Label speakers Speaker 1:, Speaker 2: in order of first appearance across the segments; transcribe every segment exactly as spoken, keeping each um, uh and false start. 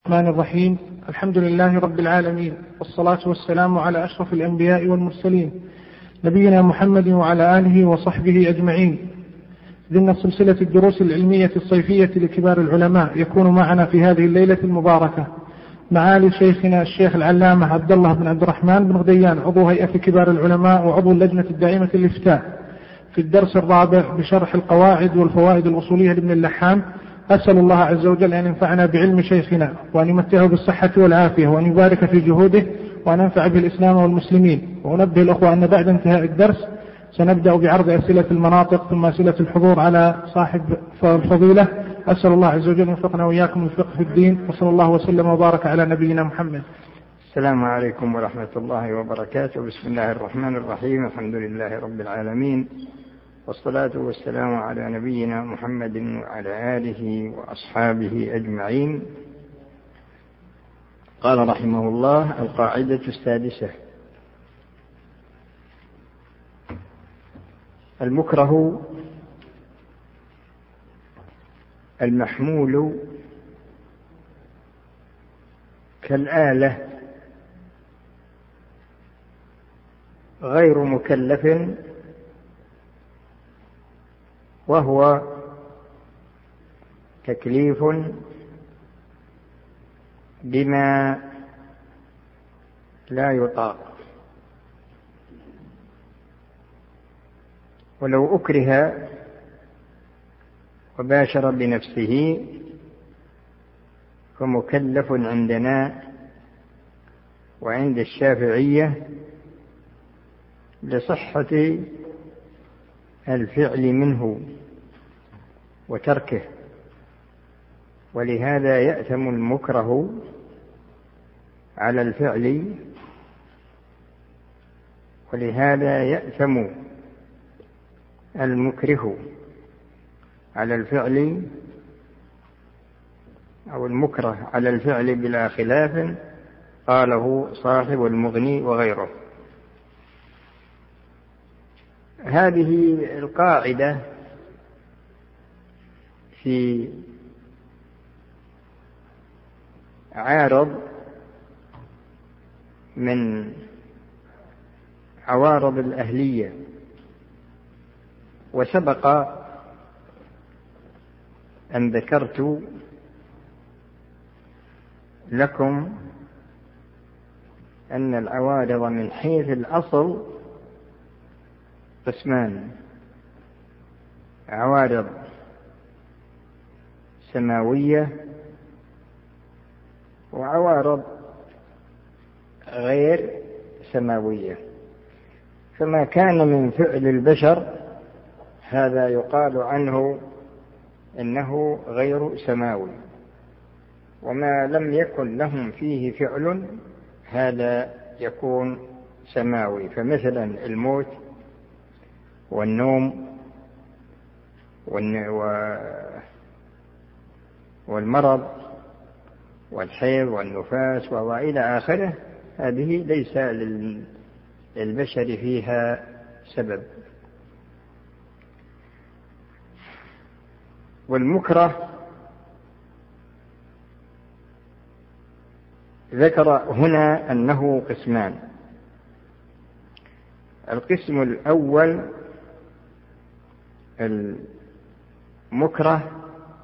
Speaker 1: الرحمن الرحيم. الحمد لله رب العالمين، والصلاة والسلام على أشرف الأنبياء والمرسلين، نبينا محمد وعلى آله وصحبه أجمعين. ضمن سلسلة الدروس العلمية الصيفية لكبار العلماء، يكون معنا في هذه الليلة المباركة معالي شيخنا الشيخ العلامة عبد الله بن عبد الرحمن بن غديان، عضو هيئة كبار العلماء وعضو اللجنة الدائمة للإفتاء، في الدرس الرابع بشرح القواعد والفوائد الأصولية لابن اللحام. أسأل الله عز وجل أن ينفعنا بعلم شيخنا، وأن يمتعه بالصحة والعافية، وأن يبارك في جهوده، وأن ينفع به الإسلام والمسلمين. وأنبه الأخوة أن بعد انتهاء الدرس سنبدأ بعرض أسئلة المناطق، ثم أسئلة الحضور على صاحب الفضيلة. أسأل الله عز وجل أن يوفقنا وإياكم للفقه في الدين، وصلى الله وسلم وبارك على نبينا محمد.
Speaker 2: السلام عليكم ورحمة الله وبركاته. بسم الله الرحمن الرحيم. الحمد لله رب العالمين، والصلاة والسلام على نبينا محمد وعلى آله وأصحابه أجمعين. قال رحمه الله: القاعدة السادسة: المكره المحمول كالآلة غير مكلف، وهو تكليف بما لا يطاق، ولو أكره وباشر بنفسه فمكلف عندنا وعند الشافعية لصحة الفعل منه وتركه، ولهذا يأثم المكره على الفعل، ولهذا يأثم المكره على الفعل أو المكره على الفعل بلا خلاف، قاله صاحب المغني وغيره. هذه القاعدة في عارض من عوارض الأهلية، وسبق أن ذكرت لكم أن العوارض من حيث الأصل قسمان: عوارض سماوية وعوارض غير سماوية. فما كان من فعل البشر هذا يقال عنه إنه غير سماوي، وما لم يكن لهم فيه فعل هذا يكون سماوي. فمثلا الموت والنوم والمرض والحيض والنفاس وإلى آخره، هذه ليس للبشر فيها سبب. والمكره ذكر هنا أنه قسمان: القسم الأول المكره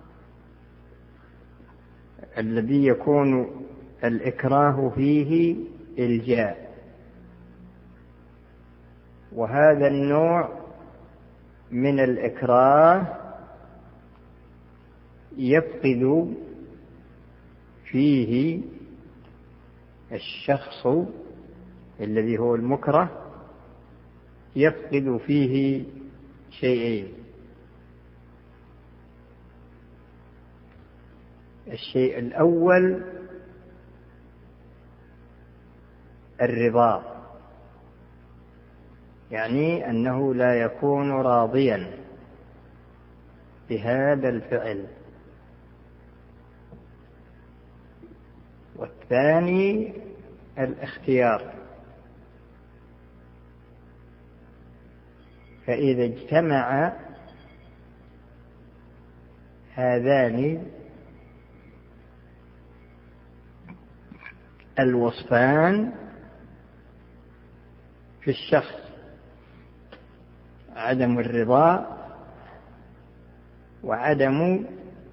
Speaker 2: الذي يكون الإكراه فيه إلجاء، وهذا النوع من الإكراه يفقد فيه الشخص الذي هو المكره يفقد فيه شيئين: الشيء الأول الرضا، يعني أنه لا يكون راضيا بهذا الفعل. والثاني الاختيار، فإذا اجتمع هذان الوصفان في الشخص: عدم الرضا وعدم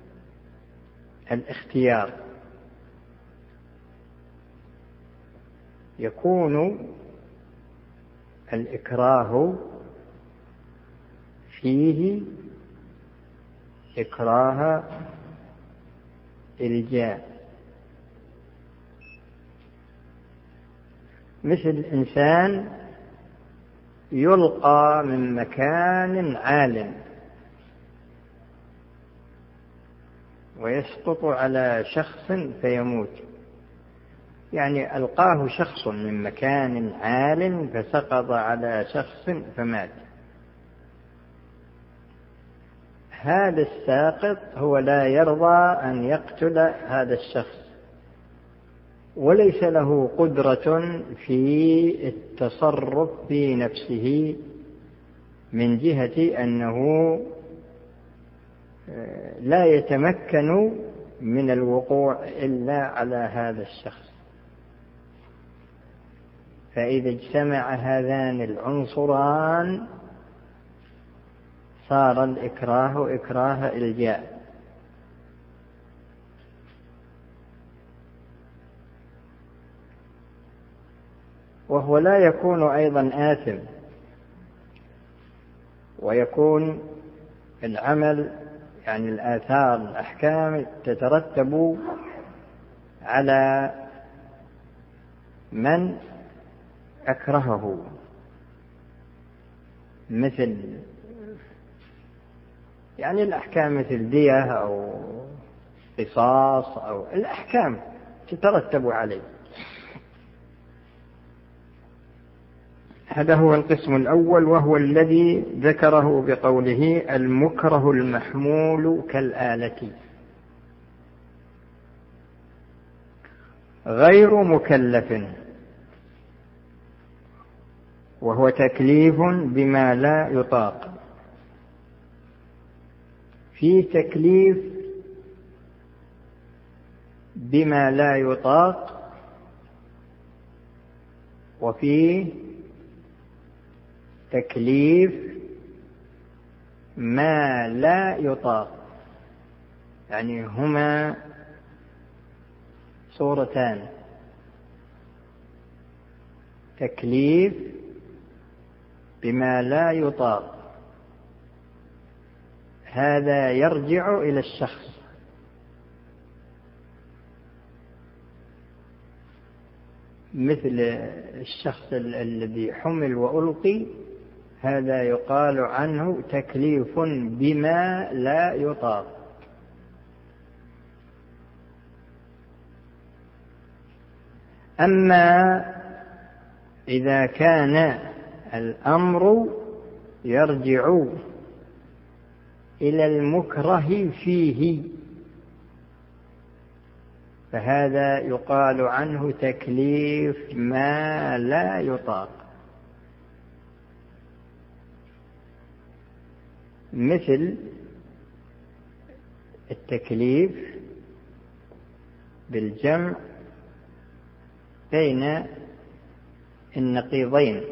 Speaker 2: الاختيار. يكون الإكراه فيه إكراه إلجاء، مثل إنسان يلقى من مكان عال ويسقط على شخص فيموت، يعني ألقاه شخص من مكان عال فسقط على شخص فمات. هذا الساقط هو لا يرضى أن يقتل هذا الشخص، وليس له قدرة في التصرف في نفسه من جهة أنه لا يتمكن من الوقوع إلا على هذا الشخص. فإذا اجتمع هذان العنصران صار الإكراه إكراه إلجاء. وهو لا يكون أيضا آثم، ويكون العمل يعني الآثار الأحكام تترتب على من أكرهه، مثل يعني الأحكام مثل دية أو قصاص أو الأحكام تترتب عليه. هذا هو القسم الأول، وهو الذي ذكره بقوله المكره المحمول كالآلة، غير مكلف، وهو تكليف بما لا يطاق. في تكليف بما لا يطاق، وفي تكليف ما لا يطاق، يعني هما صورتان: تكليف بما لا يطاق هذا يرجع إلى الشخص، مثل الشخص الذي حمل وألقي، هذا يقال عنه تكليف بما لا يطاق. أما إذا كان الأمر يرجع إلى المكره فيه فهذا يقال عنه تكليف ما لا يطاق، مثل التكليف بالجمع بين النقيضين،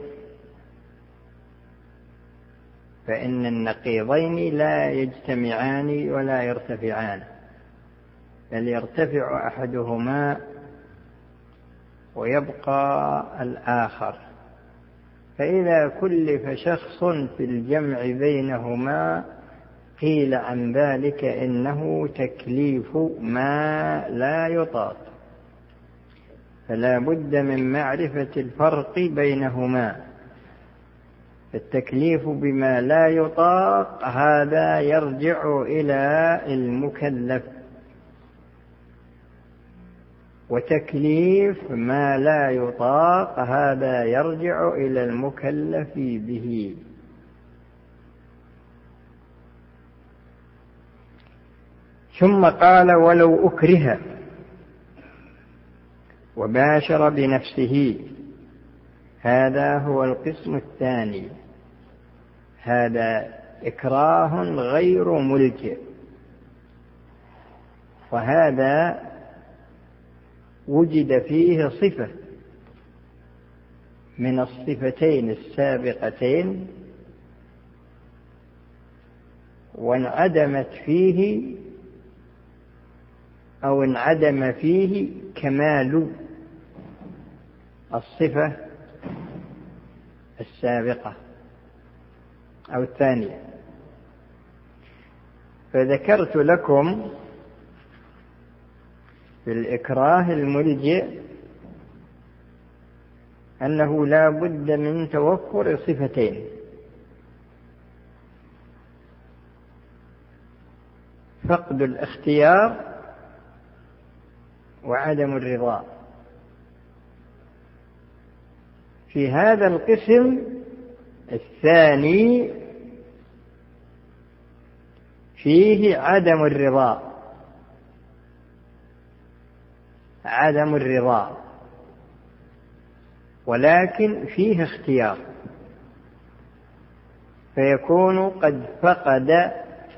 Speaker 2: فإن النقيضين لا يجتمعان ولا يرتفعان، بل يرتفع أحدهما ويبقى الآخر. فإذا كلف شخص في الجمع بينهما قيل عن ذلك إنه تكليف ما لا يطاق، فلا بد من معرفة الفرق بينهما. التكليف بما لا يطاق هذا يرجع إلى المكلف، وتكليف ما لا يطاق هذا يرجع إلى المكلف به. ثم قال ولو أكره وباشر بنفسه، هذا هو القسم الثاني، هذا إكراه غير ملجئ، وهذا وجد فيه صفة من الصفتين السابقتين وانعدمت فيه أو انعدم فيه كمال الصفة السابقة أو الثانية. فذكرت لكم في الإكراه الملجئ أنه لا بد من توفر صفتين: فقد الاختيار وعدم الرضا. في هذا القسم الثاني فيه عدم الرضا عدم الرضا ولكن فيه اختيار، فيكون قد فقد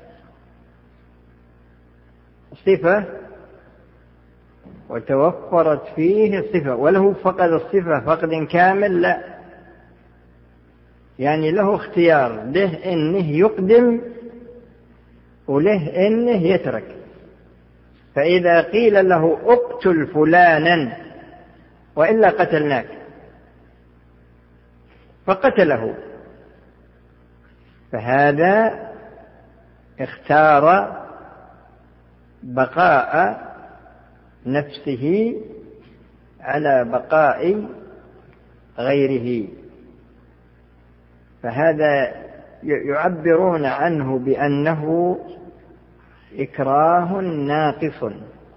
Speaker 2: صفة وتوفرت فيه صفة، وله فقد الصفة فقد كامل لا، يعني له اختيار، له إنه يقدم وله إنه يترك. فإذا قيل له اقتل فلانا وإلا قتلناك فقتله، فهذا اختار بقاء نفسه على بقاء غيره. فهذا يعبرون عنه بأنه إكراه ناقص،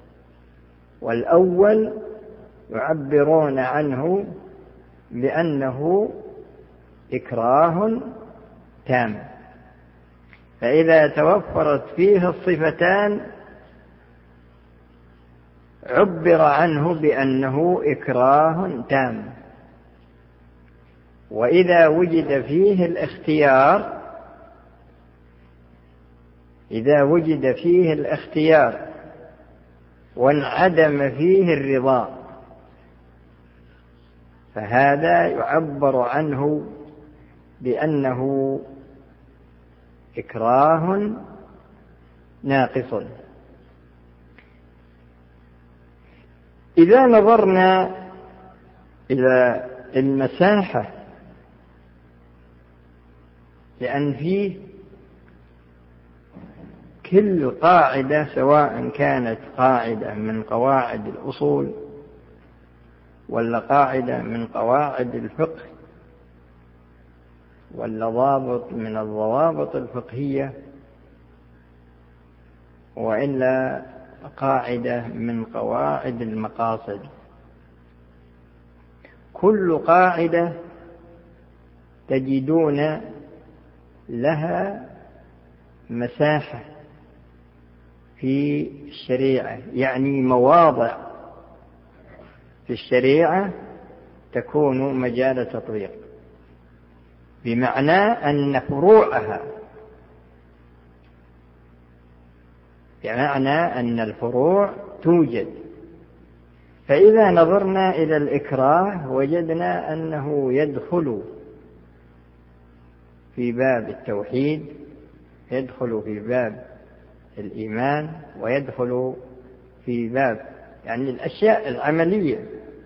Speaker 2: والأول يعبرون عنه بأنه إكراه تام. فإذا توفرت فيه الصفتان عبر عنه بأنه إكراه تام. وإذا وجد فيه الاختيار إذا وجد فيه الاختيار وانعدم فيه الرضا فهذا يعبر عنه بأنه إكراه ناقص. إذا نظرنا إلى المساحة، لأن فيه كل قاعدة سواء كانت قاعدة من قواعد الأصول ولا قاعدة من قواعد الفقه ولا ضابط من الضوابط الفقهية وإلا قاعدة من قواعد المقاصد، كل قاعدة تجدون لها مساحة في الشريعة، يعني مواضع في الشريعة تكون مجال تطبيق، بمعنى أن فروعها بمعنى أن الفروع توجد. فإذا نظرنا إلى الإكراه وجدنا أنه يدخل في باب التوحيد، يدخل في باب الإيمان، ويدخل في باب يعني الأشياء العملية،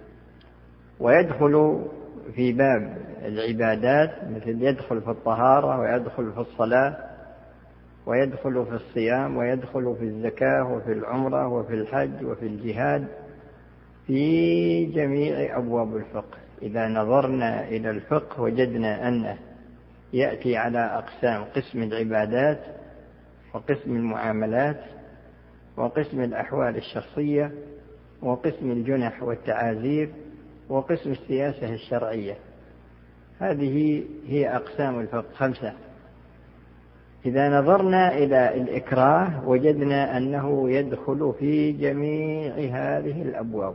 Speaker 2: ويدخل في باب العبادات، مثل يدخل في الطهارة ويدخل في الصلاة ويدخل في الصيام ويدخل في الزكاة وفي العمرة وفي الحج وفي الجهاد، في جميع أبواب الفقه. إذا نظرنا إلى الفقه وجدنا أنه يأتي على أقسام: قسم العبادات، وقسم المعاملات، وقسم الأحوال الشخصية، وقسم الجنح والتعازير، وقسم السياسة الشرعية. هذه هي أقسام الفقه خمسة. إذا نظرنا إلى الإكراه وجدنا أنه يدخل في جميع هذه الأبواب.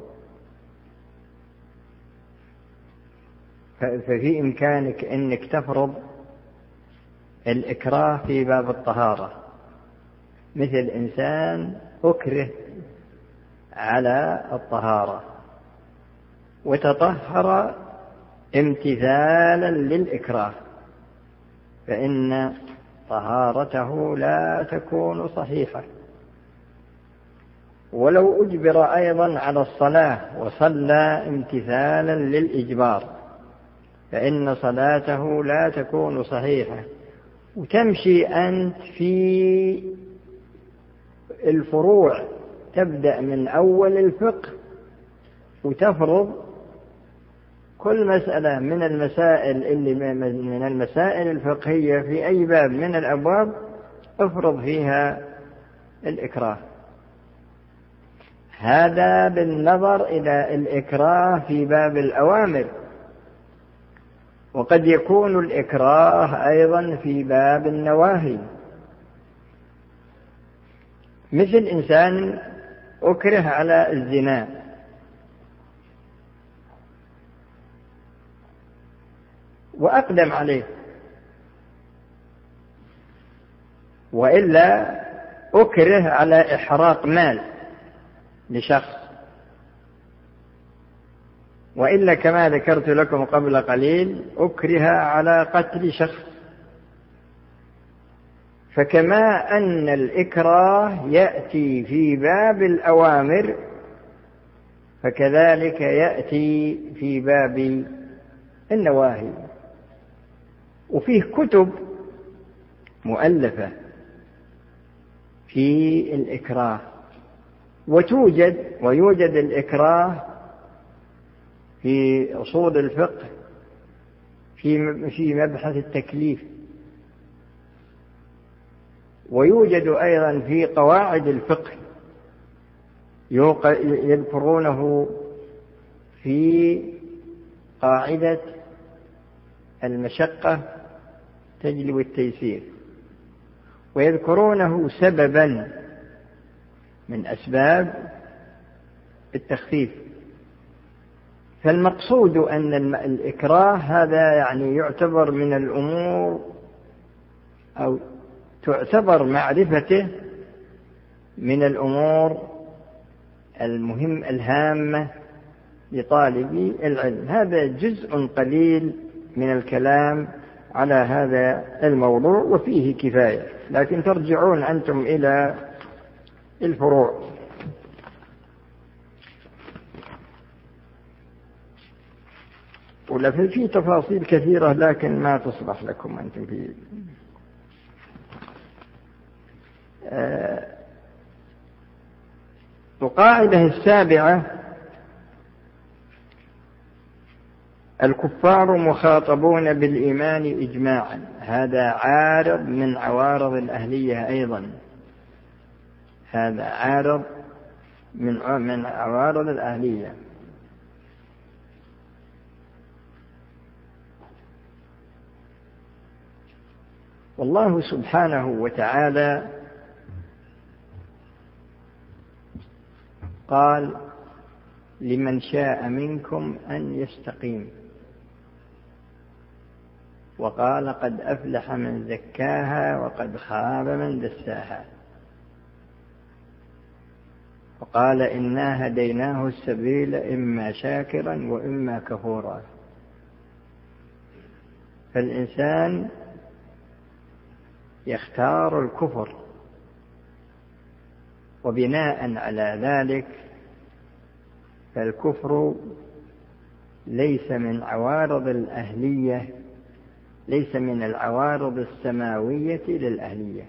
Speaker 2: ففي إمكانك أنك تفرض الإكراه في باب الطهارة، مثل إنسان أكره على الطهارة وتطهر امتثالا للإكراه، فإن طهارته لا تكون صحيحة. ولو أجبر أيضا على الصلاة وصلى امتثالا للإجبار فإن صلاته لا تكون صحيحة. وتمشي أنت في الفروع، تبدأ من أول الفقه وتفرض كل مسألة من المسائل اللي من المسائل الفقهية في أي باب من الأبواب افرض فيها الإكراه. هذا بالنظر إلى الإكراه في باب الأوامر، وقد يكون الإكراه أيضا في باب النواهي، مثل إنسان أكره على الزنا وأقدم عليه، وإلا أكره على إحراق مال لشخص، وإلا كما ذكرت لكم قبل قليل أكره على قتل شخص. فكما أن الإكراه يأتي في باب الأوامر فكذلك يأتي في باب النواهي. وفيه كتب مؤلفة في الإكراه، وتوجد ويوجد الإكراه في أصول الفقه في في مبحث التكليف، ويوجد أيضا في قواعد الفقه يذكرونه في قاعدة المشقة تجلب التيسير، ويذكرونه سببا من أسباب التخفيف. فالمقصود أن الإكراه هذا يعني يعتبر من الأمور أو تعتبر معرفته من الأمور المهم الهامة لطالب العلم. هذا جزء قليل من الكلام على هذا الموضوع وفيه كفاية، لكن ترجعون أنتم إلى الفروع. ولا في تفاصيل كثيرة لكن ما تصلح لكم أنتم في القاعدة السابعة: الكفار مخاطبون بالإيمان إجماعا. هذا عارض من عوارض الأهلية أيضا، هذا عارض من من عوارض الأهلية. والله سبحانه وتعالى قال: لمن شاء منكم أن يستقيم، وقال: قد أفلح من زكاها وقد خاب من دساها، وقال: إنا هديناه السبيل إما شاكرا وإما كفورا. فالإنسان يختار الكفر، وبناء على ذلك فالكفر ليس من عوارض الأهلية، ليس من العوارض السماوية للأهلية،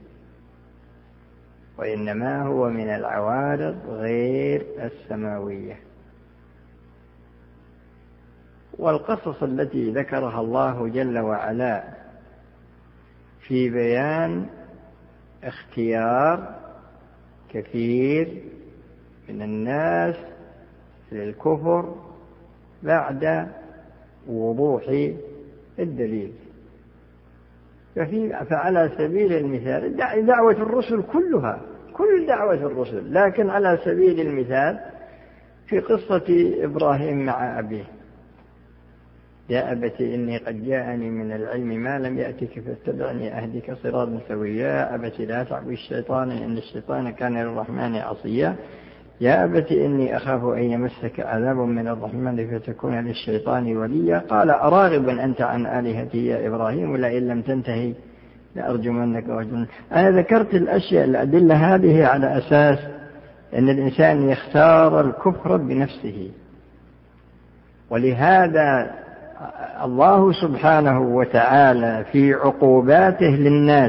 Speaker 2: وإنما هو من العوارض غير السماوية. والقصص التي ذكرها الله جل وعلا في بيان اختيار كثير من الناس للكفر بعد وضوح الدليل. ففي فعلى سبيل المثال دعوة الرسل كلها، كل دعوة الرسل، لكن على سبيل المثال في قصة إبراهيم مع أبيه: يا أبت إني قد جاءني من العلم ما لم يأتك فاتبعني أهدك صراطا سويا، يا أبت لا تعبد الشيطان إن الشيطان كان للرحمن عصيا، يا أبت إني أخاف أن يمسك عذاب من الرحمن فتكون للشيطان وليا قال أراغب أنت عن آلهتي يا إبراهيم لئن لم تنتهي لأرجمنك وأهجرنك. أنا ذكرت الأشياء الأدلة هذه على أساس أن الإنسان يختار الكفر بنفسه، ولهذا الله سبحانه وتعالى في عقوباته للناس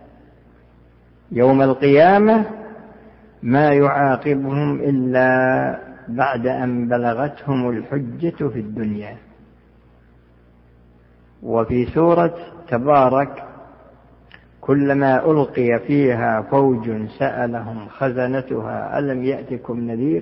Speaker 2: يوم القيامة ما يعاقبهم إلا بعد أن بلغتهم الحجة في الدنيا. وفي سورة تبارك كلما ألقي فيها فوج سألهم خزنتها ألم يأتكم نذير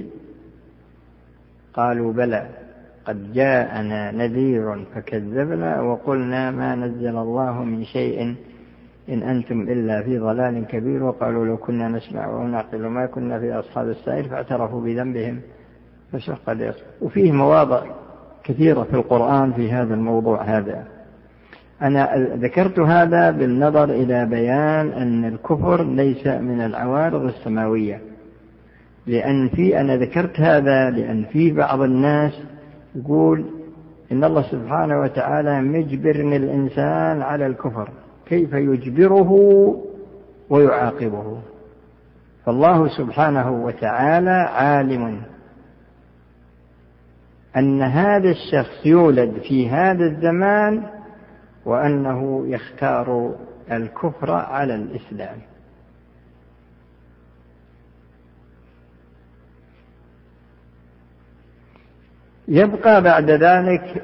Speaker 2: قالوا بلى قد جاءنا نذير فكذبنا وقلنا ما نزل الله من شيء إن أنتم إلا في ضلال كبير وقالوا لو كنا نسمع ونعقل ما كنا في أصحاب السعير فاعترفوا بذنبهم فشق ليصبر. وفيه مواضع كثيرة في القرآن في هذا الموضوع هذا. أنا ذكرت هذا بالنظر إلى بيان أن الكفر ليس من العوارض السماوية، لأن في أنا ذكرت هذا لأن في بعض الناس يقول إن الله سبحانه وتعالى مجبر الإنسان على الكفر، كيف يجبره ويعاقبه؟ فالله سبحانه وتعالى عالم أن هذا الشخص يولد في هذا الزمان وأنه يختار الكفر على الإسلام. يبقى بعد ذلك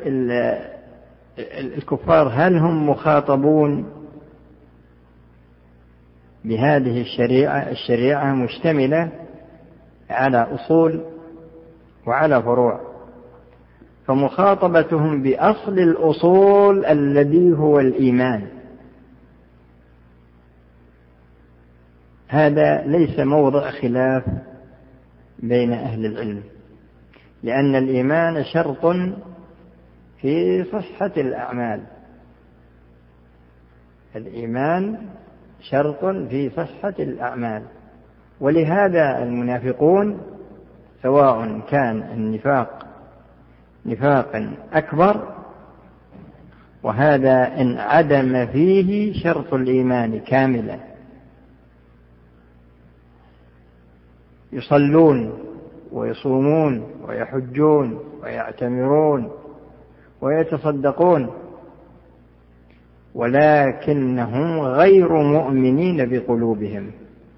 Speaker 2: الكفار هل هم مخاطبون بهذه الشريعة؟ الشريعة مشتملة على أصول وعلى فروع، فمخاطبتهم بأصل الأصول الذي هو الإيمان هذا ليس موضع خلاف بين أهل العلم، لأن الإيمان شرط في صحة الأعمال. الإيمان شرط في صحة الأعمال، ولهذا المنافقون سواء كان النفاق نفاقا أكبر وهذا إن عدم فيه شرط الإيمان كاملا، يصلون ويصومون ويحجون ويعتمرون ويتصدقون ولكنهم غير مؤمنين بقلوبهم.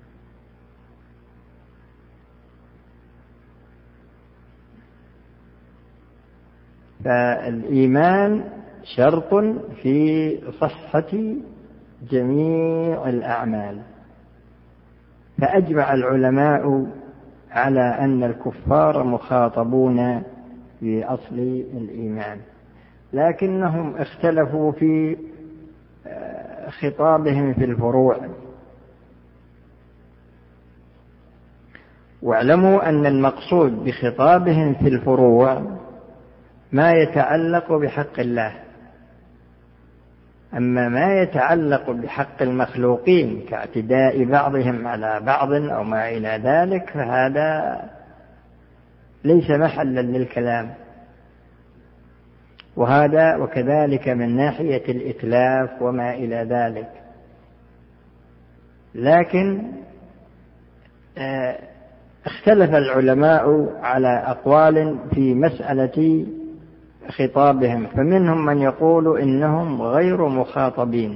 Speaker 2: فالإيمان شرط في صحة جميع الأعمال، فأجمع العلماء على أن الكفار مخاطبون بأصل الإيمان، لكنهم اختلفوا في خطابهم في الفروع. واعلموا أن المقصود بخطابهم في الفروع ما يتعلق بحق الله، أما ما يتعلق بحق المخلوقين كاعتداء بعضهم على بعض أو ما إلى ذلك فهذا ليس محلا للكلام، وهذا وكذلك من ناحية الإتلاف وما إلى ذلك. لكن اختلف العلماء على أقوال في مسألة خطابهم، فمنهم من يقول إنهم غير مخاطبين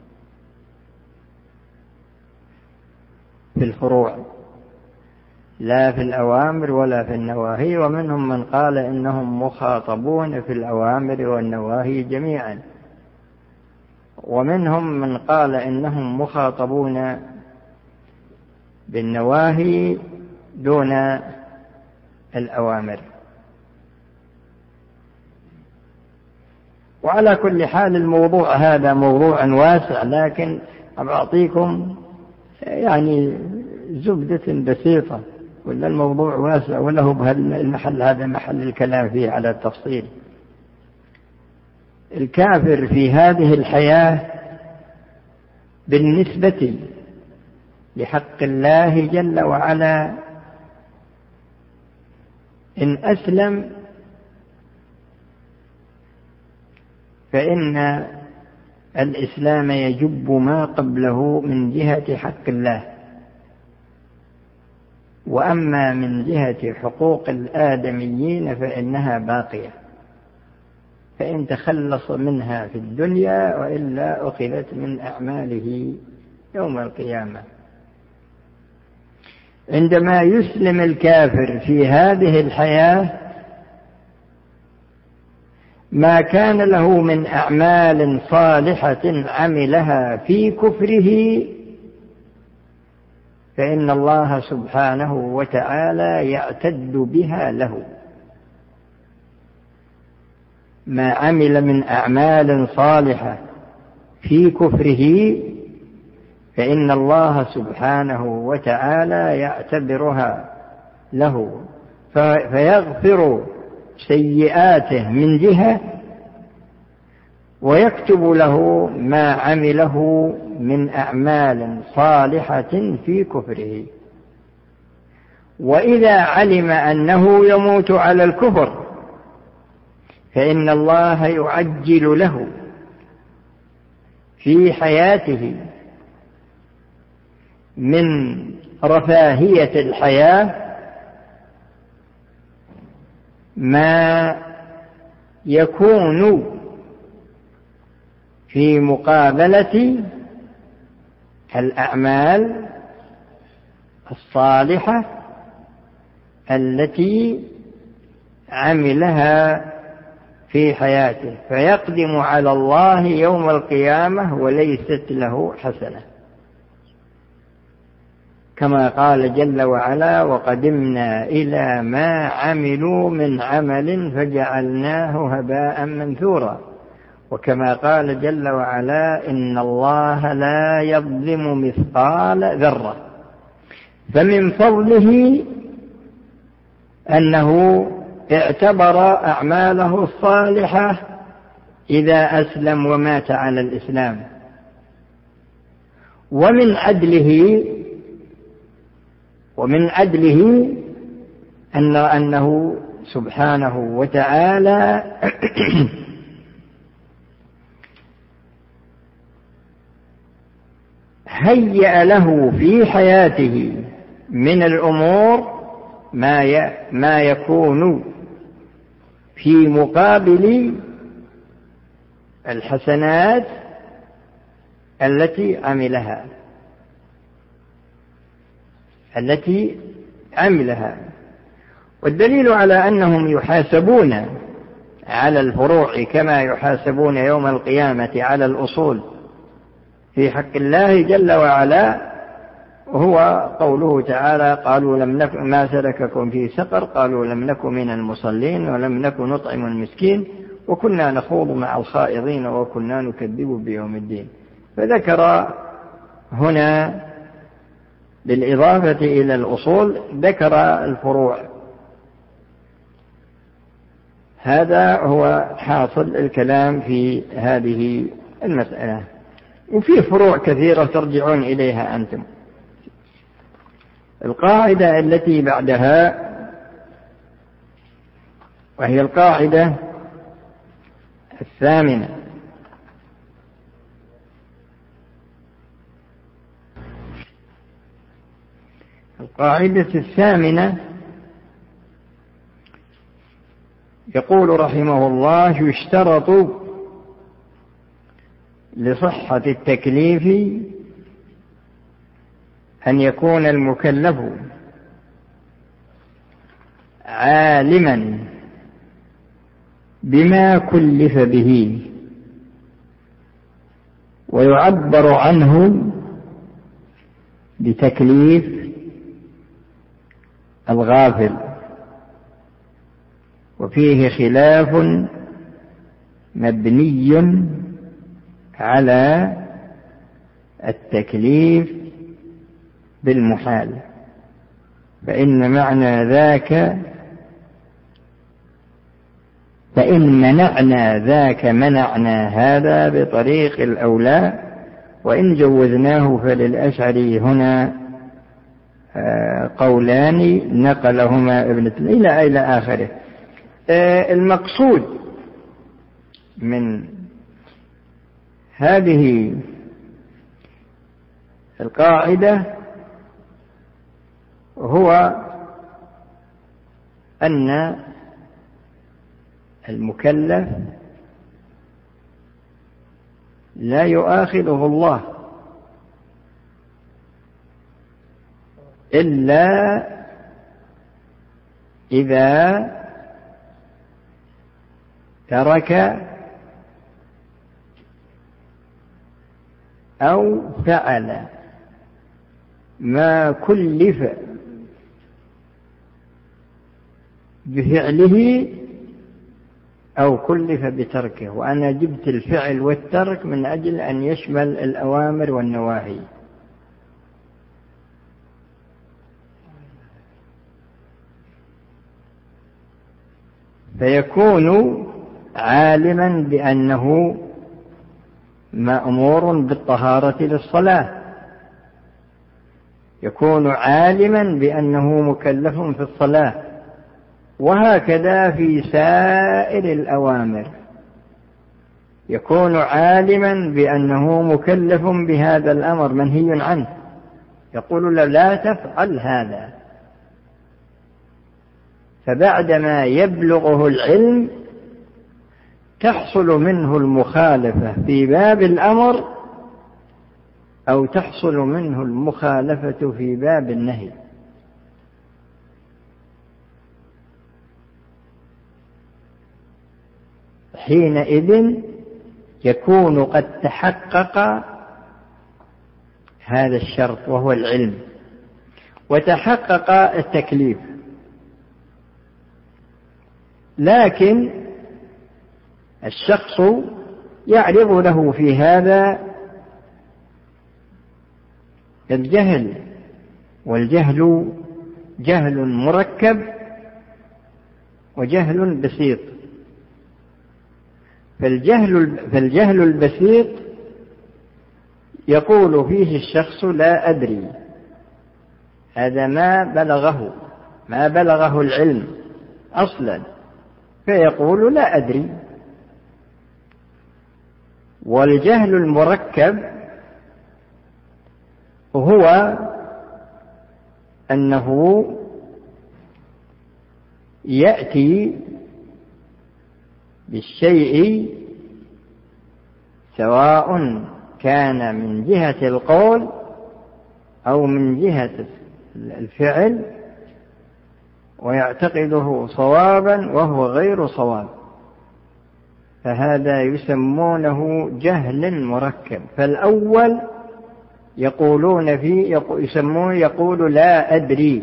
Speaker 2: في الفروع لا في الأوامر ولا في النواهي، ومنهم من قال إنهم مخاطبون في الأوامر والنواهي جميعا، ومنهم من قال إنهم مخاطبون بالنواهي دون الأوامر. وعلى كل حال الموضوع هذا موضوع واسع، لكن أعطيكم يعني زبدة بسيطة، ولا الموضوع واسع وله بهالمحل هذا محل الكلام فيه على التفصيل. الكافر في هذه الحياة بالنسبة لحق الله جل وعلا إن أسلم فإن الإسلام يجب ما قبله من جهة حق الله، وأما من جهة حقوق الآدميين فإنها باقية، فإن تخلص منها في الدنيا وإلا أخذت من أعماله يوم القيامة. عندما يسلم الكافر في هذه الحياة ما كان له من أعمال صالحة عملها في كفره فإن الله سبحانه وتعالى يعتد بها له. ما عمل من أعمال صالحة في كفره فإن الله سبحانه وتعالى يعتبرها له، فيغفر سيئاته من جهة ويكتب له ما عمله من أعمال صالحة في كفره. وإذا علم أنه يموت على الكفر فإن الله يعجل له في حياته من رفاهية الحياة ما يكون في مقابلة الأعمال الصالحة التي عملها في حياته، فيقدم على الله يوم القيامة وليست له حسنة، كما قال جل وعلا: وقدمنا إلى ما عملوا من عمل فجعلناه هباء منثورا. وكما قال جل وعلا: إن الله لا يظلم مثقال ذرة. فمن فضله أنه اعتبر أعماله الصالحة إذا أسلم ومات على الإسلام، ومن عدله ومن عدله أن أنه سبحانه وتعالى هيأ له في حياته من الأمور ما ما يكون في مقابل الحسنات التي عملها التي عملها والدليل على أنهم يحاسبون على الفروع كما يحاسبون يوم القيامة على الأصول في حق الله جل وعلا، وهو قوله تعالى: قالوا لم نكن ما سلككم في سقر قالوا لم نكن من المصلين ولم نكن نطعم المسكين وكنا نخوض مع الخائضين وكنا نكذب بيوم الدين. فذكر هنا بالإضافة إلى الأصول ذكر الفروع. هذا هو حاصل الكلام في هذه المسألة، وفي فروع كثيرة ترجعون إليها أنتم. القاعدة التي بعدها وهي القاعدة الثامنة: القاعدة الثامنة يقول رحمه الله: يشترط لصحة التكليف أن يكون المكلف عالما بما كلف به، ويعبر عنه بتكليف الغافل، وفيه خلاف مبني على التكليف بالمحال، فإن معنى ذاك فإن منعنا ذاك منعنا هذا بطريق الأولى، وإن جوزناه فللأشعري هنا قولان نقلهما ابن إلى إلى آخره. المقصود من هذه القاعدة هو أن المكلف لا يؤاخذه الله إلا إذا ترك أو فعل ما كلف بفعله أو كلف بتركه. وأنا جبت الفعل والترك من أجل أن يشمل الأوامر والنواهي. فيكون عالما بأنه مأمور بالطهارة للصلاة، يكون عالما بأنه مكلف في الصلاة، وهكذا في سائر الأوامر يكون عالما بأنه مكلف بهذا الأمر منهي عنه، يقول له لا تفعل هذا. فبعدما يبلغه العلم تحصل منه المخالفة في باب الأمر أو تحصل منه المخالفة في باب النهي. حينئذ يكون قد تحقق هذا الشرط وهو العلم، وتحقق التكليف. لكن الشخص يعرض له في هذا الجهل، والجهل جهل مركب وجهل بسيط. فالجهل, فالجهل البسيط يقول فيه الشخص لا أدري، هذا ما بلغه ما بلغه العلم أصلا، فيقول لا أدري. والجهل المركب هو أنه يأتي بالشيء سواء كان من جهة القول أو من جهة الفعل ويعتقده صوابا وهو غير صواب، فهذا يسمونه جهل مركب. فالأول يقولون فيه يسمون يقول لا أدري،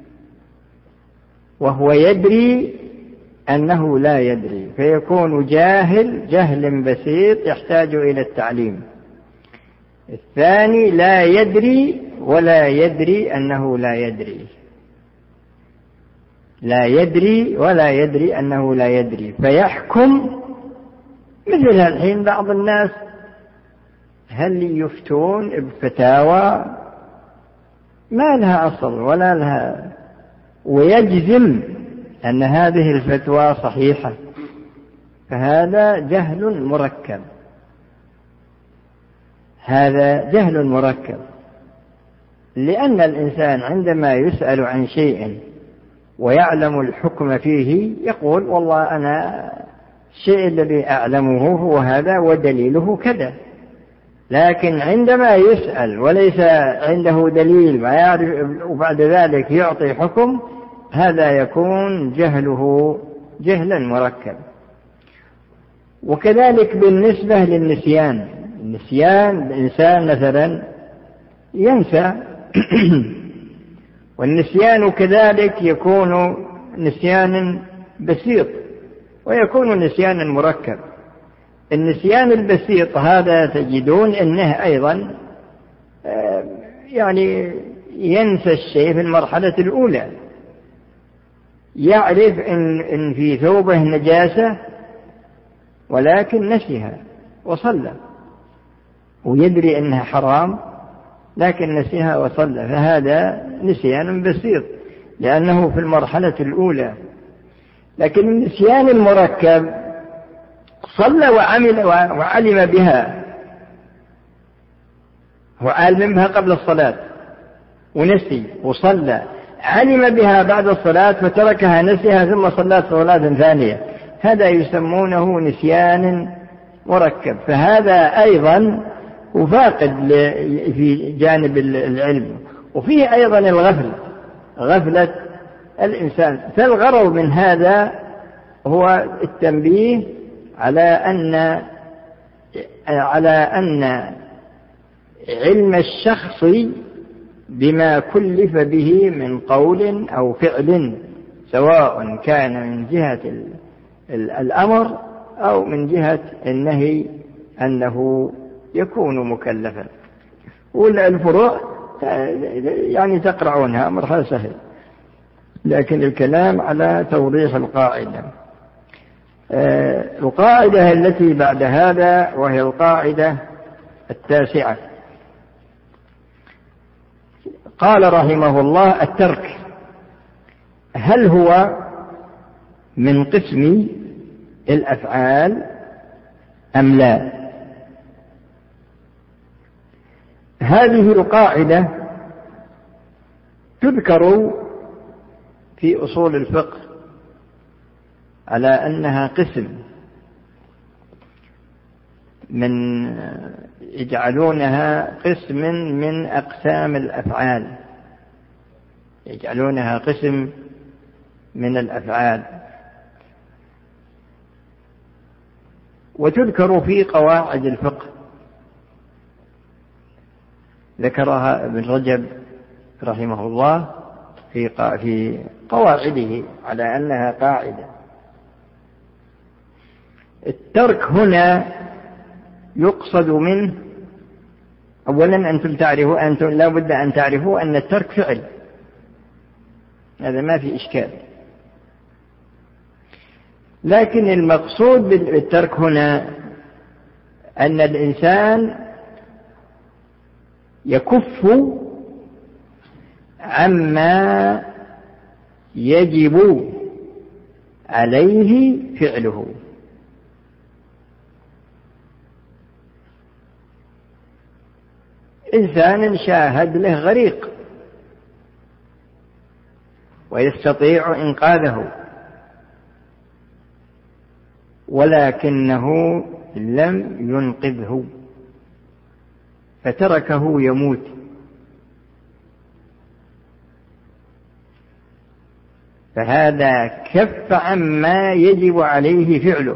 Speaker 2: وهو يدري أنه لا يدري، فيكون جاهل جهل بسيط يحتاج إلى التعليم. الثاني لا يدري ولا يدري أنه لا يدري، لا يدري ولا يدري أنه لا يدري، فيحكم. مثل الحين بعض الناس هل يفتون بفتاوى ما لها أصل ولا لها، ويجزم أن هذه الفتوى صحيحة، فهذا جهل مركب، هذا جهل مركب. لأن الإنسان عندما يسأل عن شيء ويعلم الحكم فيه يقول والله أنا الشيء الذي أعلمه هو هذا ودليله كذا. لكن عندما يسأل وليس عنده دليل وبعد ذلك يعطي حكم، هذا يكون جهله جهلا مركب. وكذلك بالنسبة للنسيان، النسيان الإنسان مثلا ينسى والنسيان كذلك يكون نسيانا بسيط ويكون نسيانا مركب. النسيان البسيط هذا تجدون أنه أيضا يعني ينسى الشيء في المرحلة الأولى، يعرف إن, إن في ثوبه نجاسة ولكن نسيها وصلى، ويدري أنها حرام لكن نسيها وصلى، فهذا نسيان بسيط لأنه في المرحلة الأولى. لكن النسيان المركب صلى وعمل وعلم بها، هو عالم بها قبل الصلاة ونسي وصلى، علم بها بعد الصلاة فتركها نسيها ثم صلى صلاة ثانية، هذا يسمونه نسيان مركب. فهذا أيضا وفاقد في جانب العلم. وفيه أيضا الغفل، غفلة الإنسان. فالغرض من هذا هو التنبيه على أن على أن علم الشخص بما كلف به من قول أو فعل، سواء كان من جهة الأمر أو من جهة النهي، أنه يكون مكلفا. والفروع يعني تقرعونها مرحلة سهل، لكن الكلام على توضيح القاعدة. القاعدة التي بعد هذا وهي القاعدة التاسعة، قال رحمه الله: الترك هل هو من قسم الأفعال أم لا؟ هذه القاعدة تذكر في أصول الفقه على أنها قسم من يجعلونها قسم من أقسام الأفعال، يجعلونها قسم من الأفعال. وتذكر في قواعد الفقه، ذكرها ابن رجب رحمه الله في في قواعده على أنها قاعدة. الترك هنا يقصد منه أولا أنتم تعرفوا أنتم لا بد أن تعرفوا أن الترك فعل، هذا ما في إشكال. لكن المقصود بالترك هنا أن الإنسان يكف عما يجب عليه فعله. إنسان شاهد له غريق ويستطيع إنقاذه، ولكنه لم ينقذه فتركه يموت، فهذا كف عما يجب عليه فعله.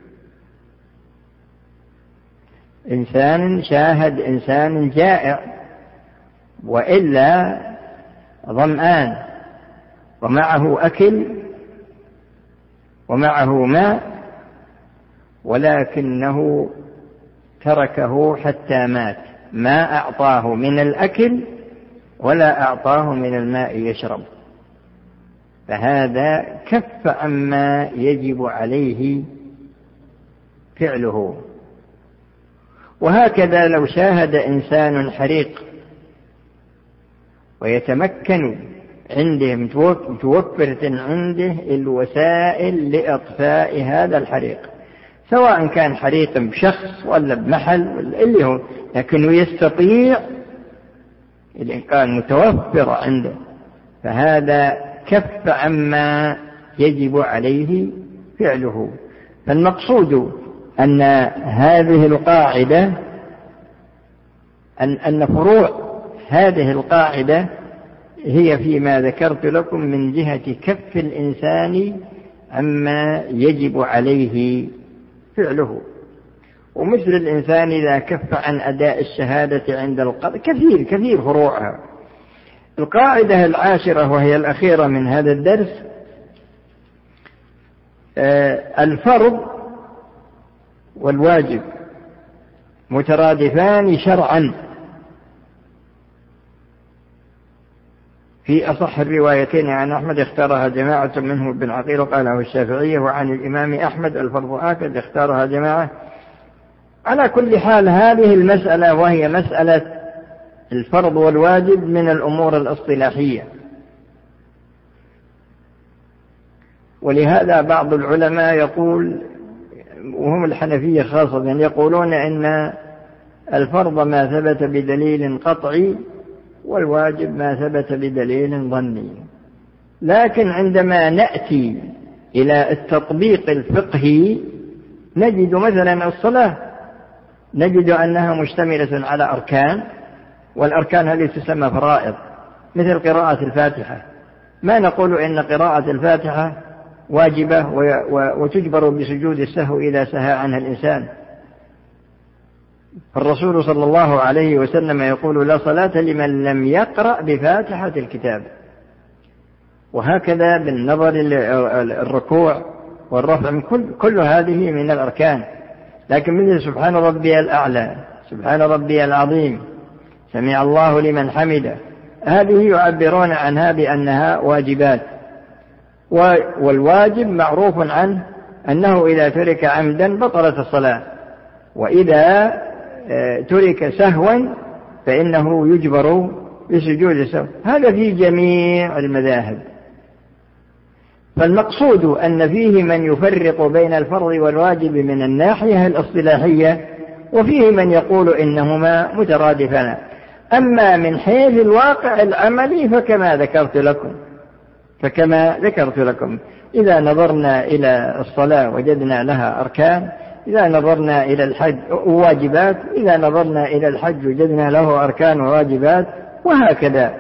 Speaker 2: إنسان شاهد إنسان جائع وإلا ظمآن ومعه أكل ومعه ماء، ولكنه تركه حتى مات، ما أعطاه من الأكل ولا أعطاه من الماء يشرب، فهذا كف عما يجب عليه فعله. وهكذا لو شاهد إنسان حريق ويتمكن عنده متوفرة عنده الوسائل لإطفاء هذا الحريق، سواء كان حريق بشخص ولا بمحل اللي هو، لكنه يستطيع الإنقاذ متوفر عنده، فهذا كف عما يجب عليه فعله. فالمقصود أن هذه القاعدة أن أن فروع هذه القاعدة هي فيما ذكرت لكم من جهة كف الإنسان عما يجب عليه فعله. ومثل الإنسان إذا كف عن أداء الشهادة عند القضاء، كثير كثير فروعها. القاعدة العاشرة وهي الأخيرة من هذا الدرس، الفرض والواجب مترادفان شرعا في أصح الروايتين عن أحمد اختارها جماعة منهم ابن عقيل وقاله الشافعية، وعن الإمام أحمد الفرض آكد اختارها جماعة. على كل حال هذه المسألة وهي مسألة الفرض والواجب من الأمور الاصطلاحية، ولهذا بعض العلماء يقول، وهم الحنفية خاصة، يقولون إن الفرض ما ثبت بدليل قطعي والواجب ما ثبت بدليل ظني. لكن عندما نأتي إلى التطبيق الفقهي نجد مثلا الصلاة، نجد أنها مشتملة على أركان، والأركان هذه تسمى فرائض، مثل قراءة الفاتحة. ما نقول إن قراءة الفاتحة واجبة وتجبر بسجود السهو إذا سهى عنها الإنسان. الرسول صلى الله عليه وسلم يقول: لا صلاة لمن لم يقرأ بفاتحة الكتاب. وهكذا بالنظر الركوع والرفع من كل, كل هذه من الأركان. لكن مثل سبحان ربي الأعلى، سبحان ربي العظيم، سمع الله لمن حمده، هذه يعبرون عنها بأنها واجبات. والواجب معروف عنه أنه إذا ترك عمدا بطلت الصلاة، وإذا ترك سهوا فإنه يجبر بسجود السهو. هذا في جميع المذاهب. فالمقصود أن فيه من يفرق بين الفرض والواجب من الناحية الاصطلاحية، وفيه من يقول إنهما مترادفان. أما من حيث الواقع العملي فكما ذكرت لكم فكما ذكرت لكم إذا نظرنا إلى الصلاة وجدنا لها أركان، إذا نظرنا إلى الحج واجبات، إذا نظرنا إلى الحج وجدنا له أركان وواجبات، وهكذا.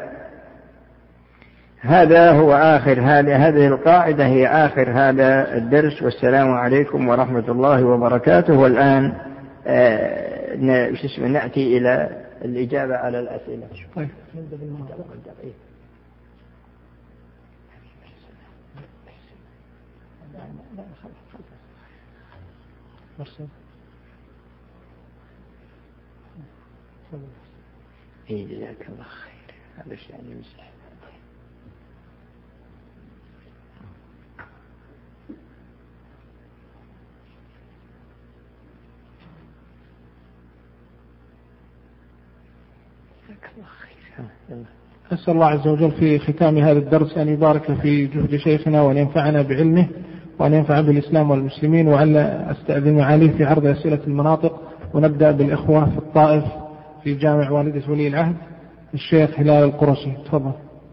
Speaker 2: هذا هو آخر هذه القاعدة، هي آخر هذا الدرس. والسلام عليكم ورحمة الله وبركاته. والآن آه نأتي إلى الإجابة على الأسئلة.
Speaker 1: طيب.
Speaker 2: إيه جزاك الله خير. هذا يعني مسح.
Speaker 1: أسأل الله عز وجل في ختام هذا الدرس أن يبارك في جهد شيخنا وأن ينفعنا بعلمه وأن ينفع بالإسلام والمسلمين. وعلى أستأذن معاليه في عرض أسئلة المناطق، ونبدأ بالإخوة في الطائف في جامع والدة ولي العهد الشيخ هلال القرشي. تفضل.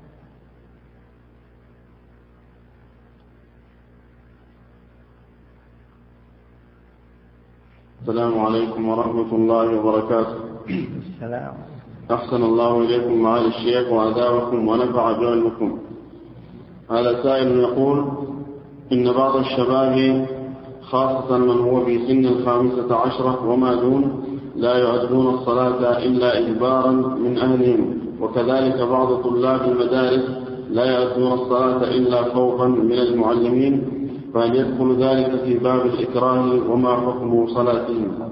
Speaker 3: السلام عليكم ورحمة الله وبركاته.
Speaker 2: السلام.
Speaker 3: أحسن الله إليكم معالي الشيخ وأداوكم ونفع بعلمكم. هذا سائل يقول: إن بعض الشباب خاصة من هو في سن الخامسة عشرة وما دون لا يؤدون الصلاة إلا إجبارا من أهلهم، وكذلك بعض طلاب المدارس لا يؤدون الصلاة إلا خوفا من المعلمين، فهل يدخل ذلك في باب الإكراه وما حكم صلاتهم؟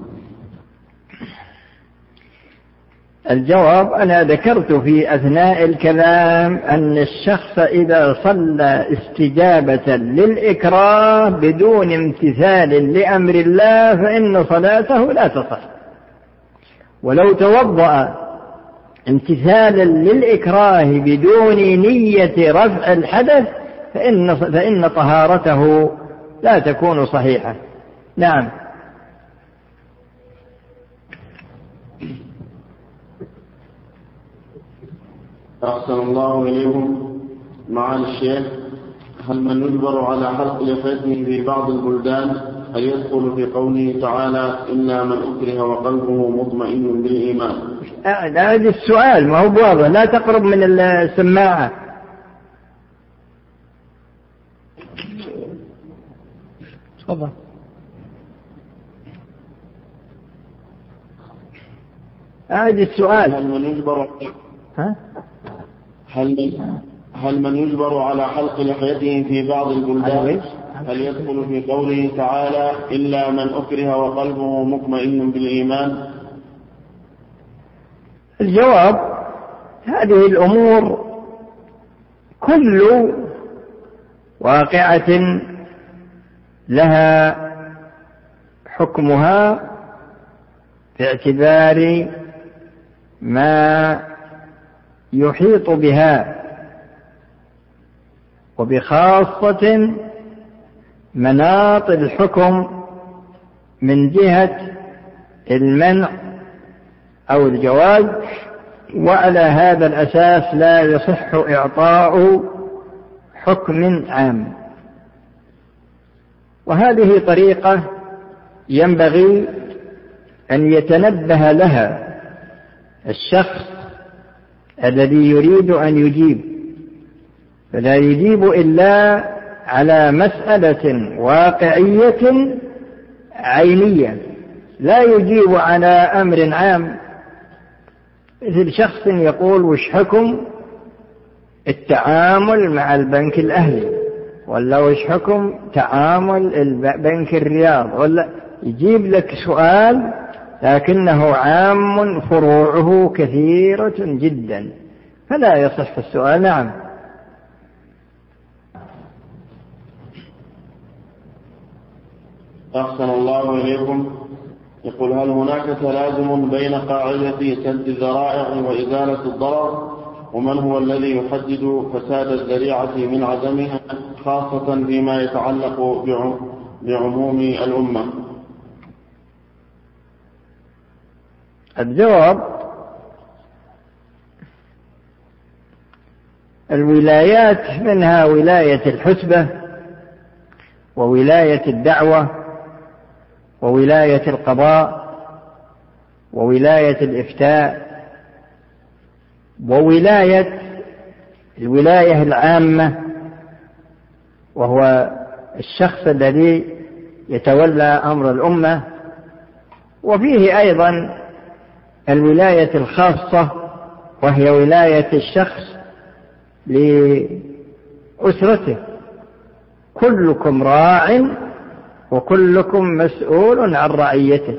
Speaker 2: الجواب: أنا ذكرت في أثناء الكلام أن الشخص إذا صلى استجابة للإكراه بدون امتثال لأمر الله فإن صلاته لا تصح، ولو توضأ امتثالا للإكراه بدون نية رفع الحدث فإن, فإن طهارته لا تكون صحيحة. نعم.
Speaker 3: أحسن الله إليكم معالي الشيخ، هل من يجبر على حلق لحيته في بعض البلدان هل يدخل في قوله تعالى إلا من أكره وقلبه مطمئن بالإيمان؟
Speaker 2: هذا السؤال ما هو واضح، لا تقرب من السماعة.
Speaker 1: تفضل.
Speaker 2: هذا السؤال.
Speaker 3: هل من يجبر
Speaker 2: ها؟
Speaker 3: هل من هل من يجبر على حلق لحيته في بعض البلدان هل يدخل في قوله تعالى إلا من أكره وقلبه مطمئن بالإيمان؟
Speaker 2: الجواب: هذه الأمور كل واقعة لها حكمها في اعتبار ما يحيط بها، وبخاصة مناط الحكم من جهة المنع أو الجواز، وعلى هذا الأساس لا يصح إعطاء حكم عام. وهذه طريقة ينبغي أن يتنبه لها الشخص الذي يريد أن يجيب، فلا يجيب إلا على مسألة واقعية عينية، لا يجيب على أمر عام، مثل شخص يقول وش حكم التعامل مع البنك الأهلي، ولا وش حكم تعامل بنك الرياض، ولا يجيب لك سؤال لكنه عام فروعه كثيرة جدا، فلا يصح السؤال. نعم.
Speaker 3: أحسن الله إليكم. يقول: هل هناك تلازم بين قاعدة سد الذرائع وإزالة الضرر؟ ومن هو الذي يحدد فساد الذريعة من عدمها، خاصة فيما يتعلق بعموم الأمة؟
Speaker 2: الجواب: الولايات منها ولاية الحسبة، وولاية الدعوة، وولاية القضاء، وولاية الإفتاء، وولاية الولاية العامة، وهو الشخص الذي يتولى أمر الأمة، وفيه أيضا الولاية الخاصة، وهي ولاية الشخص لأسرته. كلكم راع وكلكم مسؤول عن رعيته.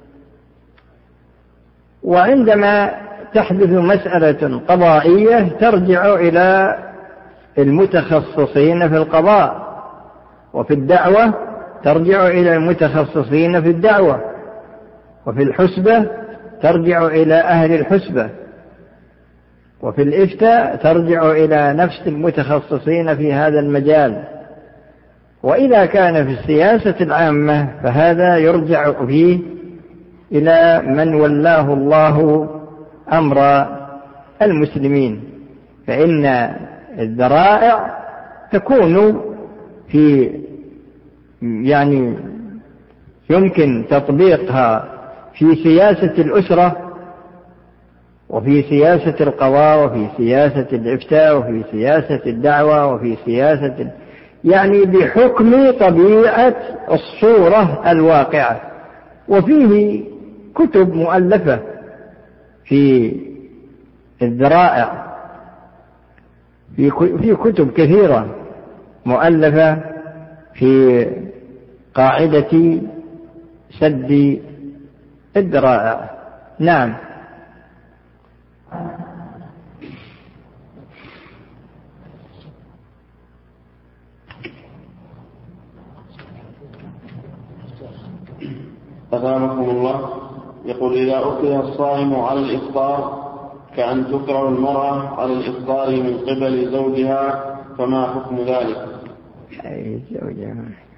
Speaker 2: وعندما تحدث مسألة قضائية ترجع إلى المتخصصين في القضاء، وفي الدعوة ترجع إلى المتخصصين في الدعوة، وفي الحسبة ترجع إلى أهل الحسبة، وفي الإفتاء ترجع إلى نفس المتخصصين في هذا المجال. وإذا كان في السياسة العامة فهذا يرجع فيه إلى من ولاه الله أمر المسلمين، فإن الذرائع تكون في يعني يمكن تطبيقها في سياسة الأسرة، وفي سياسة القضاء، وفي سياسة الإفتاء، وفي سياسة الدعوة، وفي سياسة يعني بحكم طبيعة الصورة الواقعة. وفيه كتب مؤلفة في الذرائع، في كتب كثيرة مؤلفة في قاعدة سد الذرائع. نعم.
Speaker 3: أثابكم الله. يقول: إذا أكره الصائم على الإفطار كأن تكره المرأة على الإفطار من قبل زوجها، فما حكم ذلك؟
Speaker 2: أي زوجها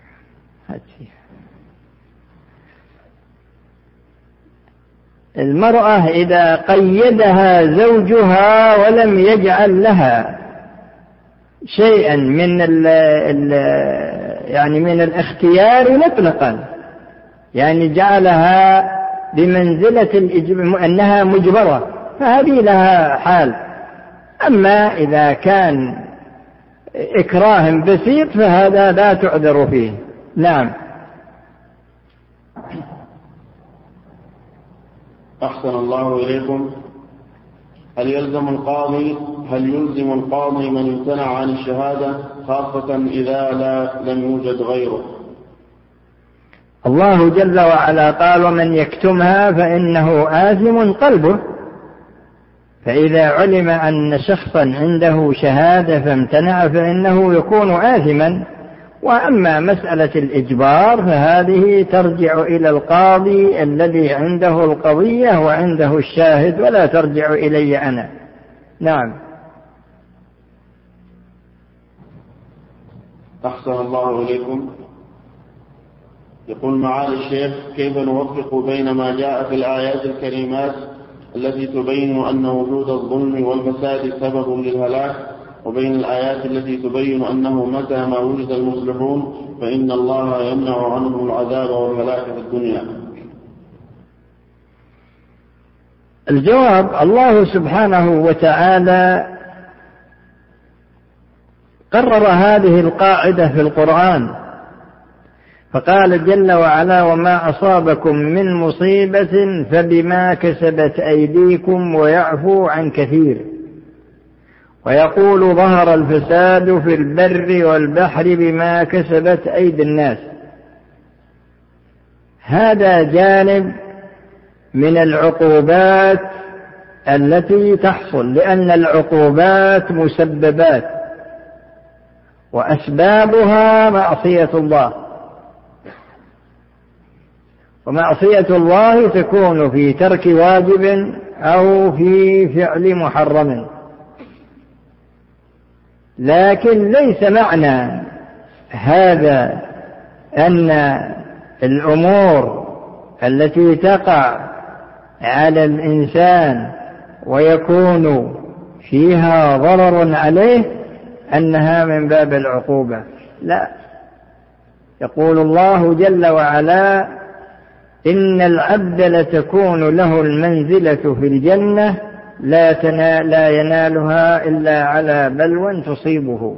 Speaker 2: المرأة إذا قيدها زوجها ولم يجعل لها شيئا من ال ال يعني من الاختيار مطلقا، يعني جعلها بمنزلة أنها مجبرة، فهذه لها حال. أما إذا كان إكراه بسيط فهذا لا تعذر فيه. نعم.
Speaker 3: أحسن الله إليكم. هل يلزم القاضي هل يلزم القاضي من امتنع عن الشهادة، خاصة إذا لا لم يوجد غيره؟
Speaker 2: الله جل وعلا قال: ومن يكتمها فإنه آثم قلبه. فإذا علم أن شخصا عنده شهادة فامتنع فإنه يكون آثما. وأما مسألة الإجبار فهذه ترجع إلى القاضي الذي عنده القضية وعنده الشاهد، ولا ترجع إلي أنا. نعم.
Speaker 3: أحسن الله إليكم. يقول معالي الشيخ: كيف نوفق بين ما جاء في الآيات الكريمات التي تبين أن وجود الظلم والفساد سبب للهلاك، وبين الآيات التي تبين أنه متى ما وجد المصلحون فإن الله يمنع عنهم العذاب والهلاك في الدنيا؟
Speaker 2: الجواب: الله سبحانه وتعالى قرر هذه القاعدة في القرآن، فقال جل وعلا: وما أصابكم من مصيبة فبما كسبت أيديكم ويعفو عن كثير. ويقول: ظهر الفساد في البر والبحر بما كسبت أيدي الناس. هذا جانب من العقوبات التي تحصل، لأن العقوبات مسببات وأسبابها معصية الله، ومعصية الله تكون في ترك واجب أو في فعل محرم. لكن ليس معنى هذا أن الأمور التي تقع على الإنسان ويكون فيها ضرر عليه أنها من باب العقوبة، لا. يقول الله جل وعلا: إن العبد لتكون له المنزلة في الجنة لا, تنال لا ينالها إلا على بلوى تصيبه،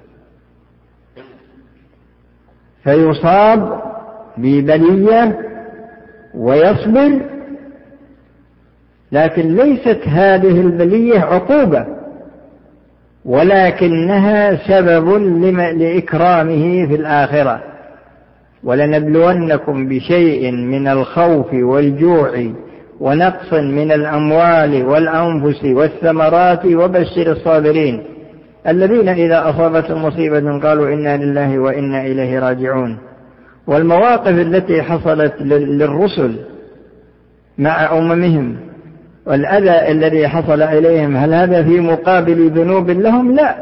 Speaker 2: فيصاب ببلية ويصبر، لكن ليست هذه البلية عقوبة، ولكنها سبب لإكرامه في الآخرة. ولنبلونكم بشيء من الخوف والجوع ونقص من الأموال والأنفس والثمرات وبشر الصابرين الذين إذا أصابتهم مصيبة قالوا إنا لله وإنا إليه راجعون. والمواقف التي حصلت للرسل مع أممهم والأذى الذي حصل إليهم، هل هذا في مقابل ذنوب لهم؟ لا.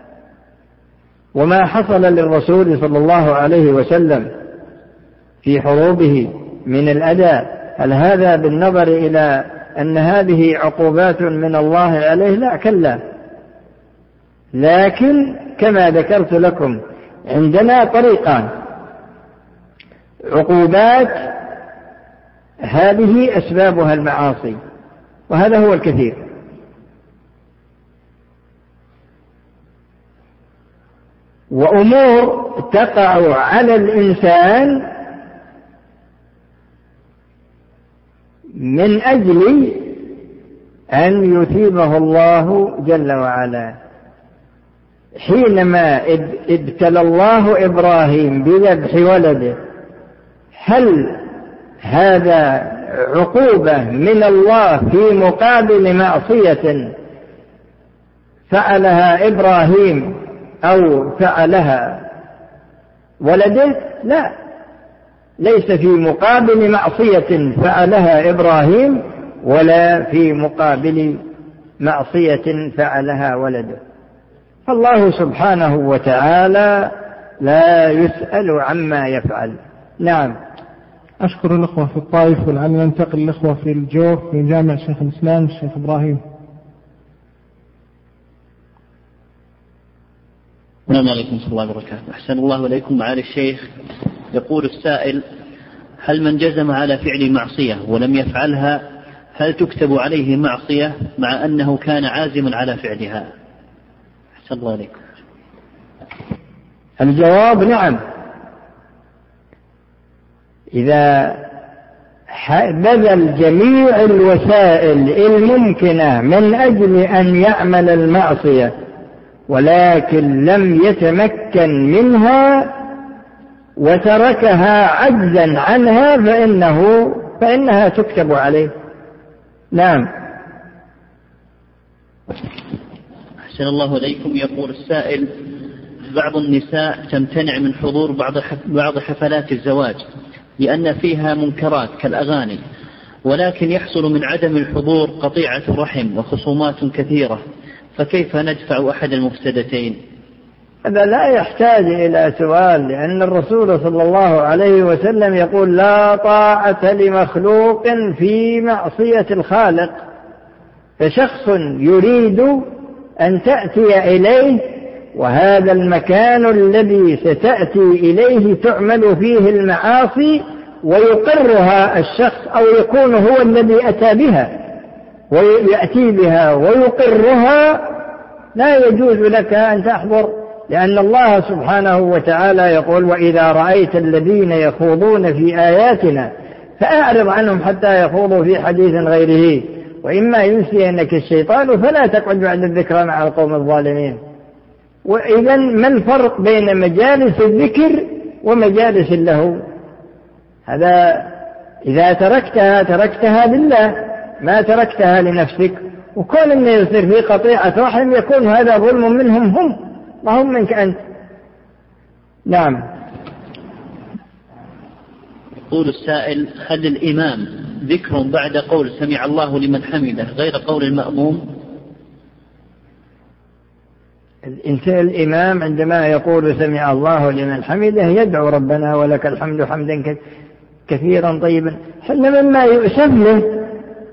Speaker 2: وما حصل للرسول صلى الله عليه وسلم في حروبه من الأذى، هل هذا بالنظر إلى أن هذه عقوبات من الله عليه؟ لا، كلا. لكن كما ذكرت لكم عندنا طريقان: عقوبات هذه أسبابها المعاصي، وهذا هو الكثير. وأمور تقع على الإنسان من أجل أن يثيبه الله جل وعلا. حينما ابتلى الله إبراهيم بذبح ولده، هل هذا عقوبة من الله في مقابل معصية فعلها إبراهيم أو فعلها ولده؟ لا، ليس في مقابل معصية فعلها إبراهيم ولا في مقابل معصية فعلها ولده. فالله سبحانه وتعالى لا يسأل عما يفعل. نعم.
Speaker 1: أشكر الأخوة في الطائف، ولعلنا ننتقل الأخوة في الجوف في جامع شيخ الإسلام الشيخ إبراهيم.
Speaker 4: السلام عليكم ورحمة الله وبركاته. أحسن الله إليكم معالي الشيخ. يقول السائل: هل من جزم على فعل معصية ولم يفعلها هل تكتب عليه معصية مع أنه كان عازما على فعلها؟ أحسن الله إليكم.
Speaker 2: الجواب: نعم. إذا بذل جميع الوسائل الممكنة من أجل أن يعمل المعصية ولكن لم يتمكن منها وتركها عجزا عنها فإنه فإنها تكتب عليه. نعم.
Speaker 4: أحسن الله إليكم. يقول السائل: بعض النساء تمتنع من حضور بعض بعض حفلات الزواج لأن فيها منكرات كالأغاني، ولكن يحصل من عدم الحضور قطيعة الرحم وخصومات كثيرة، فكيف ندفع أحد المفسدتين؟
Speaker 2: هذا لا يحتاج إلى سؤال، لأن الرسول صلى الله عليه وسلم يقول لا طاعة لمخلوق في معصية الخالق. فشخص يريد أن تأتي إليه، وهذا المكان الذي ستأتي إليه تعمل فيه المعاصي ويقرها الشخص، أو يكون هو الذي أتى بها ويأتي بها ويقرها، لا يجوز لك أن تحضر، لأن الله سبحانه وتعالى يقول وإذا رأيت الذين يخوضون في آياتنا فأعرض عنهم حتى يخوضوا في حديث غيره، وإما ينسينك الشيطان فلا تقعد بعد الذكرى مع القوم الظالمين. وإذا ما الفرق بين مجالس الذكر ومجالس اللهو؟ هذا إذا تركتها تركتها لله، ما تركتها لنفسك. وكون أن يصير في قطيعة رحم يكون هذا ظلم منهم هم، ما هم منك أنت. نعم.
Speaker 4: يقول السائل هل الإمام ذكر بعد قول سمع الله لمن حمده غير قول المأموم؟
Speaker 2: الإنسان الإمام عندما يقول سمع الله لمن حمده يدعو ربنا ولك الحمد حمدا كثيرا طيبا. حنا مما يؤسف له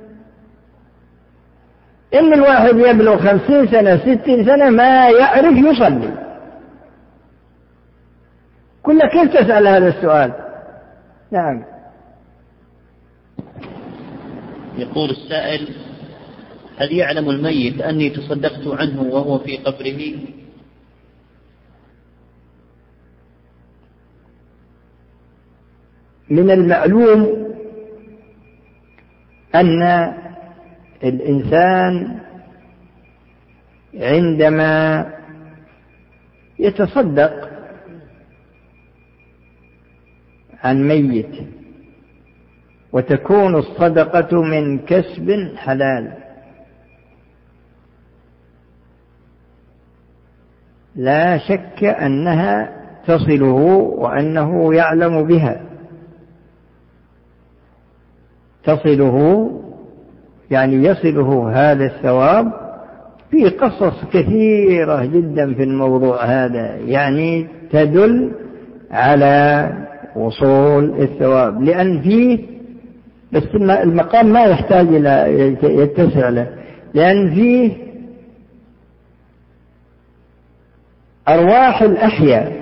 Speaker 2: إن الواحد يبلغ خمسين سنة ستين سنة ما يعرف يصلي. كنا كيف تسأل هذا السؤال؟ نعم.
Speaker 4: يقول السائل هل يعلم الميت أني تصدقت عنه وهو في قبره؟
Speaker 2: من المعلوم أن الإنسان عندما يتصدق عن ميت وتكون الصدقة من كسب حلال لا شك أنها تصله وأنه يعلم بها، تصله يعني يصله هذا الثواب. في قصص كثيرة جدا في الموضوع هذا يعني تدل على وصول الثواب، لأن فيه بس المقام ما يحتاج إلى يتسع له، لأن فيه أرواح الأحياء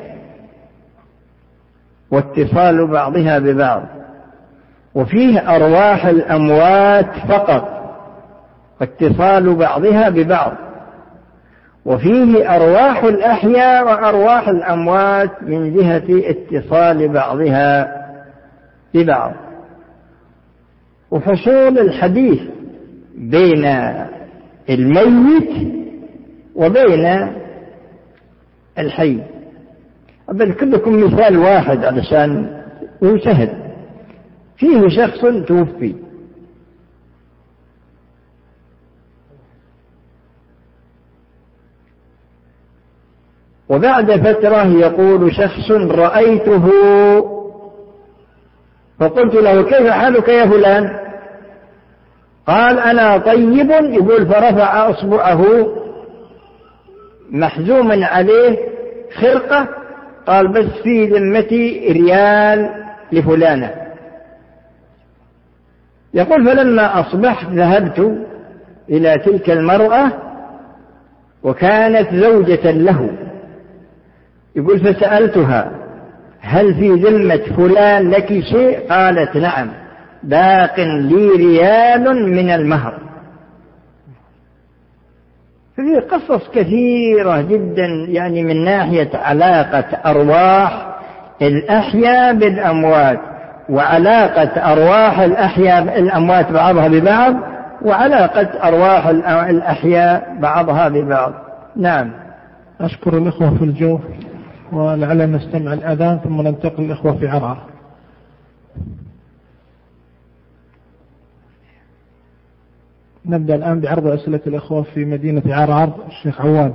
Speaker 2: واتصال بعضها ببعض، وفيه أرواح الأموات فقط واتصال بعضها ببعض، وفيه أرواح الأحياء وأرواح الأموات من جهة اتصال بعضها ببعض. وحصول الحديث بين الميت وبين الحي. أذكر لكم مثال واحد علشان هو سهل. فيه شخص توفي وبعد فترة يقول شخص رأيته فقلت له كيف حالك يا فلان؟ قال أنا طيب. يقول فرفع أصبعه محزوما عليه خرقة، قال بس في ذمتي ريال لفلانة. يقول فلما أصبحت ذهبت إلى تلك المرأة وكانت زوجة له. يقول فسألتها هل في ذمة فلان لك شيء؟ قالت نعم، باق لي ريال من المهر. ففي قصص كثيرة جدا يعني من ناحية علاقة أرواح الأحياء بالأموات، وعلاقة أرواح الأحياء الأموات بعضها ببعض، وعلاقة أرواح الأحياء بعضها ببعض. نعم.
Speaker 1: أشكر الإخوة في الجوف، ولعلنا نستمع الأذان ثم ننتقل الإخوة في عرعر. نبدأ الآن بعرض أسئلة الإخوة في مدينة عرعر. الشيخ عواد.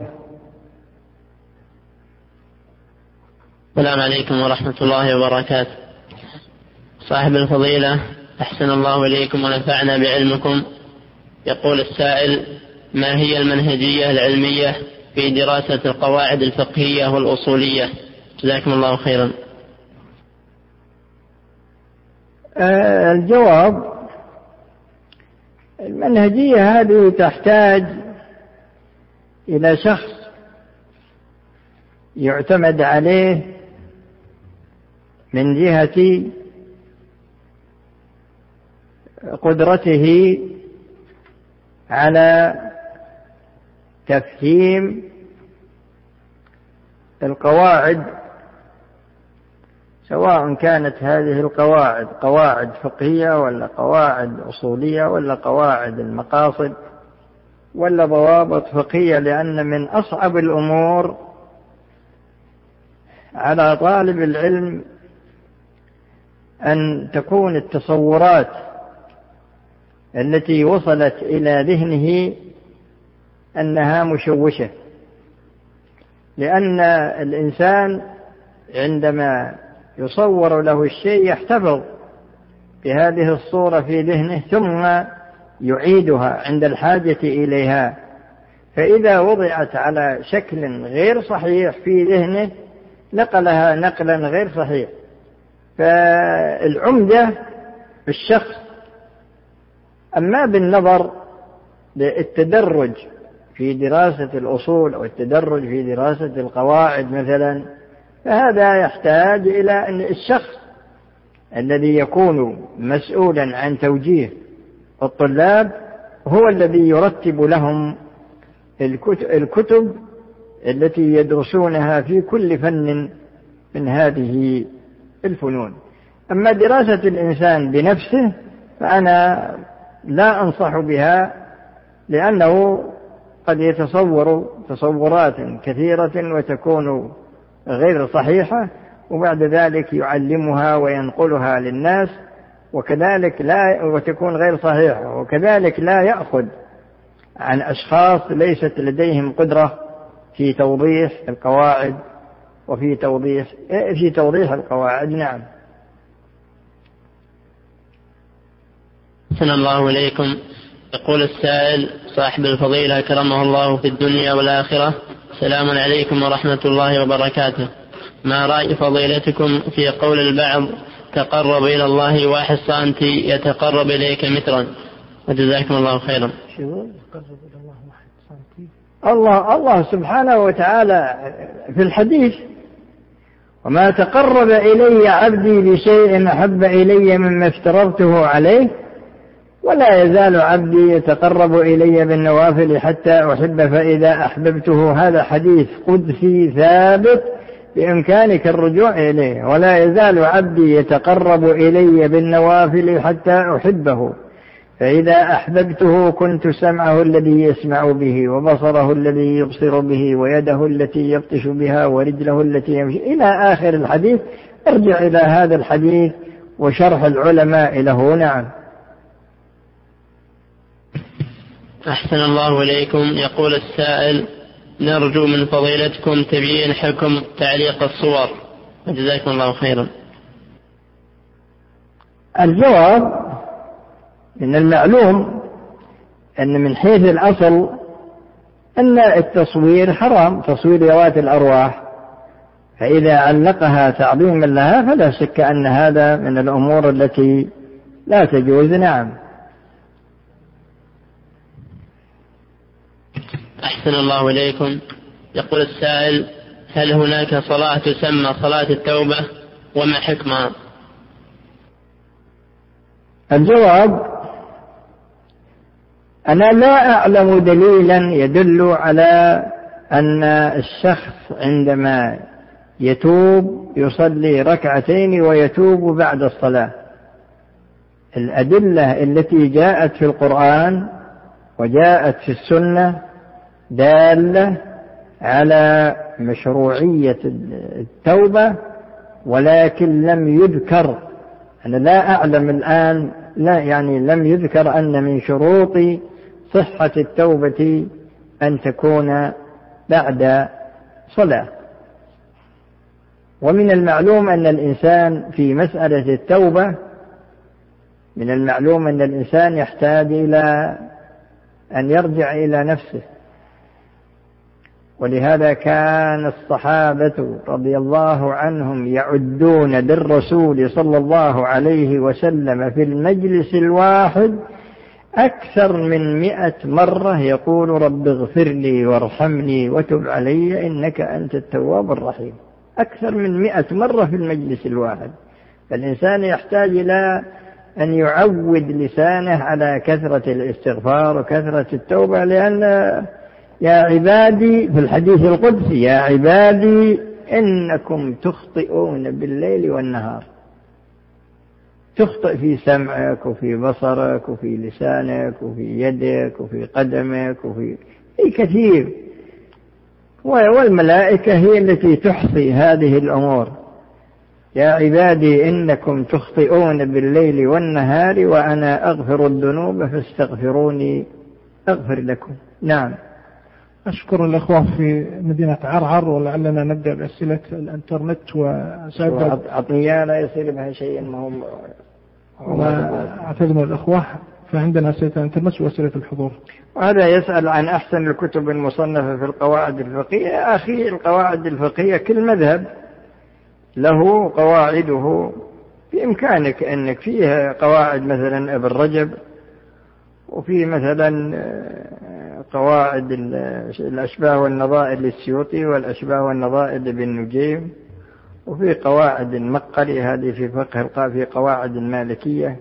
Speaker 5: السلام عليكم ورحمة الله وبركاته. صاحب الفضيلة أحسن الله إليكم ونفعنا بعلمكم. يقول السائل ما هي المنهجية العلمية في دراسة القواعد الفقهية والأصولية؟ جزاكم الله خيرا.
Speaker 2: الجواب: المنهجية هذه تحتاج إلى شخص يعتمد عليه من جهة قدرته على تفهيم القواعد، سواء كانت هذه القواعد قواعد فقهية ولا قواعد أصولية ولا قواعد المقاصد ولا ضوابط فقهية، لأن من أصعب الأمور على طالب العلم أن تكون التصورات التي وصلت إلى ذهنه أنها مشوشة، لأن الإنسان عندما يصور له الشيء يحتفظ بهذه الصورة في ذهنه ثم يعيدها عند الحاجة إليها، فإذا وضعت على شكل غير صحيح في ذهنه نقلها نقلا غير صحيح. فالعمدة بالشخص أما بالنظر للتدرج في دراسة الأصول أو التدرج في دراسة القواعد مثلا، فهذا يحتاج إلى أن الشخص الذي يكون مسؤولا عن توجيه الطلاب هو الذي يرتب لهم الكتب التي يدرسونها في كل فن من هذه الفنون. أما دراسة الإنسان بنفسه فأنا لا أنصح بها، لأنه قد يتصور تصورات كثيرة وتكون غير صحيحة، وبعد ذلك يعلمها وينقلها للناس وكذلك لا وتكون غير صحيحة، وكذلك لا يأخذ عن أشخاص ليست لديهم قدرة في توضيح القواعد وفي توضيح في توضيح القواعد. نعم.
Speaker 5: أحسن الله إليكم. يقول السائل صاحب الفضيلة كرمه الله في الدنيا والآخرة: السلام عليكم ورحمة الله وبركاته. ما رأي فضيلتكم في قول البعض: تقرب إلى الله واحد سنتي يتقرب إليك مترا؟ وجزاكم الله خيرا.
Speaker 2: الله الله سبحانه وتعالى في الحديث: وما تقرب إلي عبدي بشيء أحب إلي مما افترضته عليه ولا يزال عبدي يتقرب إلي بالنوافل حتى أحب فإذا أحببته. هذا حديث قدسي ثابت بإمكانك الرجوع إليه. ولا يزال عبدي يتقرب إلي بالنوافل حتى أحبه فإذا أحببته كنت سمعه الذي يسمع به وبصره الذي يبصر به ويده التي يبطش بها ورجله التي يمشي إلى آخر الحديث. ارجع إلى هذا الحديث وشرح العلماء له. نعم.
Speaker 5: أحسن الله إليكم. يقول السائل: نرجو من فضيلتكم تبيين حكم تعليق الصور، وجزاكم الله خيرا.
Speaker 2: الجواب: من المعلوم أن من حيث الأصل أن التصوير حرام، تصوير ذوات الأرواح، فإذا علقها تعظيما لها فلا شك أن هذا من الأمور التي لا تجوز. نعم.
Speaker 5: أحسن الله إليكم. يقول السائل: هل هناك صلاة تسمى صلاة التوبة وما حكمها؟
Speaker 2: الجواب: أنا لا أعلم دليلا يدل على أن الشخص عندما يتوب يصلي ركعتين ويتوب بعد الصلاة. الأدلة التي جاءت في القرآن وجاءت في السنة دالة على مشروعية التوبة، ولكن لم يذكر، أنا لا أعلم الآن، لا يعني لم يذكر أن من شروط صحة التوبة أن تكون بعد صلاة. ومن المعلوم أن الإنسان في مسألة التوبة من المعلوم أن الإنسان يحتاج إلى أن يرجع إلى نفسه. ولهذا كان الصحابة رضي الله عنهم يعدون للرسول صلى الله عليه وسلم في المجلس الواحد أكثر من مئة مرة يقول رب اغفر لي وارحمني وتب علي إنك أنت التواب الرحيم. أكثر من مئة مرة في المجلس الواحد. فالإنسان يحتاج إلى أن يعود لسانه على كثرة الاستغفار وكثرة التوبة، لأن يا عبادي في الحديث القدسي يا عبادي إنكم تخطئون بالليل والنهار. تخطئ في سمعك وفي بصرك وفي لسانك وفي يدك وفي قدمك وفي في كثير، والملائكة هي التي تحصي هذه الأمور. يا عبادي إنكم تخطئون بالليل والنهار وأنا أغفر الذنوب فاستغفروني أغفر لكم. نعم.
Speaker 1: أشكر الأخوة في مدينة عرعر، ولعلنا نبدأ بأسئلة الإنترنت. وسأبدأ
Speaker 2: عطية لا يصير بها شيء مهم،
Speaker 1: وأعتذر الأخوة، فعندنا أسئلة الإنترنت وأسئلة الحضور.
Speaker 2: وهذا يسأل عن أحسن الكتب المصنفة في القواعد الفقهية. يا أخي القواعد الفقهية كل مذهب له قواعده، بإمكانك أنك فيها قواعد مثلا ابن رجب، وفي مثلا قواعد الأشباه والنظائر للسيوطي والأشباه والنظائر لابن نجيم، وفي قواعد المقري هذه في فقه في قواعد المالكية.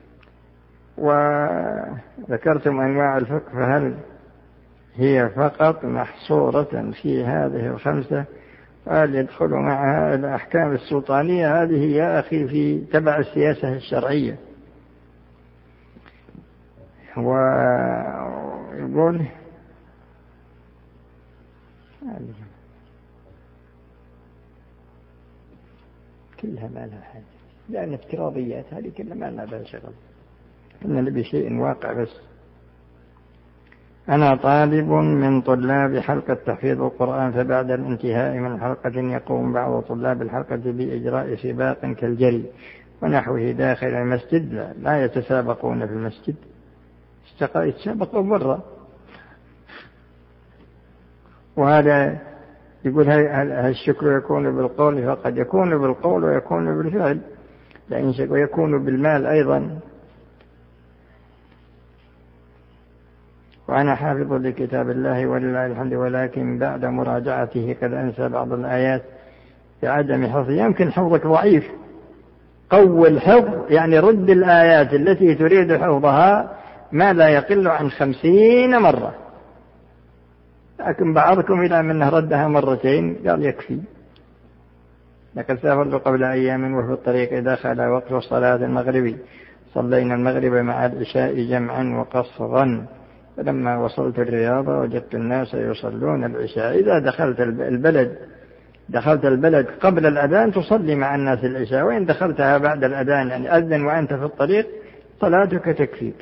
Speaker 2: وذكرتم أنواع الفقه، فهل هي فقط محصورة في هذه الخمسة؟ قال يدخل معها الأحكام السلطانية، هذه يا أخي في تبع السياسة الشرعية. ويقول كلها ما لها حاجة، لأن افتراضيات هذه كلها ما لها شغل، إن نبي شيء واقع بس. أنا طالب من طلاب حلقة تحفيظ القرآن، فبعد الانتهاء من حلقة يقوم بعض طلاب الحلقة بإجراء سباق كالجري ونحوه داخل المسجد، لا, لا يتسابقون في المسجد، يتسابقوا برا. وهذا يقول هل الشكر يكون بالقول؟ فقد يكون بالقول ويكون بالفعل، لأن شكر يكون بالمال أيضا. وأنا حافظ لكتاب الله ولله الحمد، ولكن بعد مراجعته قد أنسى بعض الآيات بعدم حفظ. يمكن حفظك ضعيف، قوي الحفظ، يعني رد الآيات التي تريد حفظها ما لا يقل عن خمسين مرة، لكن بعضكم إلى منه ردها مرتين قال يكفي. لقد سافرت قبل أيام وفي الطريق دخل وقت الصلاة المغربي، صلينا المغرب مع العشاء جمعا وقصرا، فلما وصلت الرياض وجدت الناس يصلون العشاء. إذا دخلت البلد دخلت البلد قبل الأذان تصلي مع الناس العشاء، وإن دخلتها بعد الأذان يعني أذن وأنت في الطريق صلاتك تكفيك.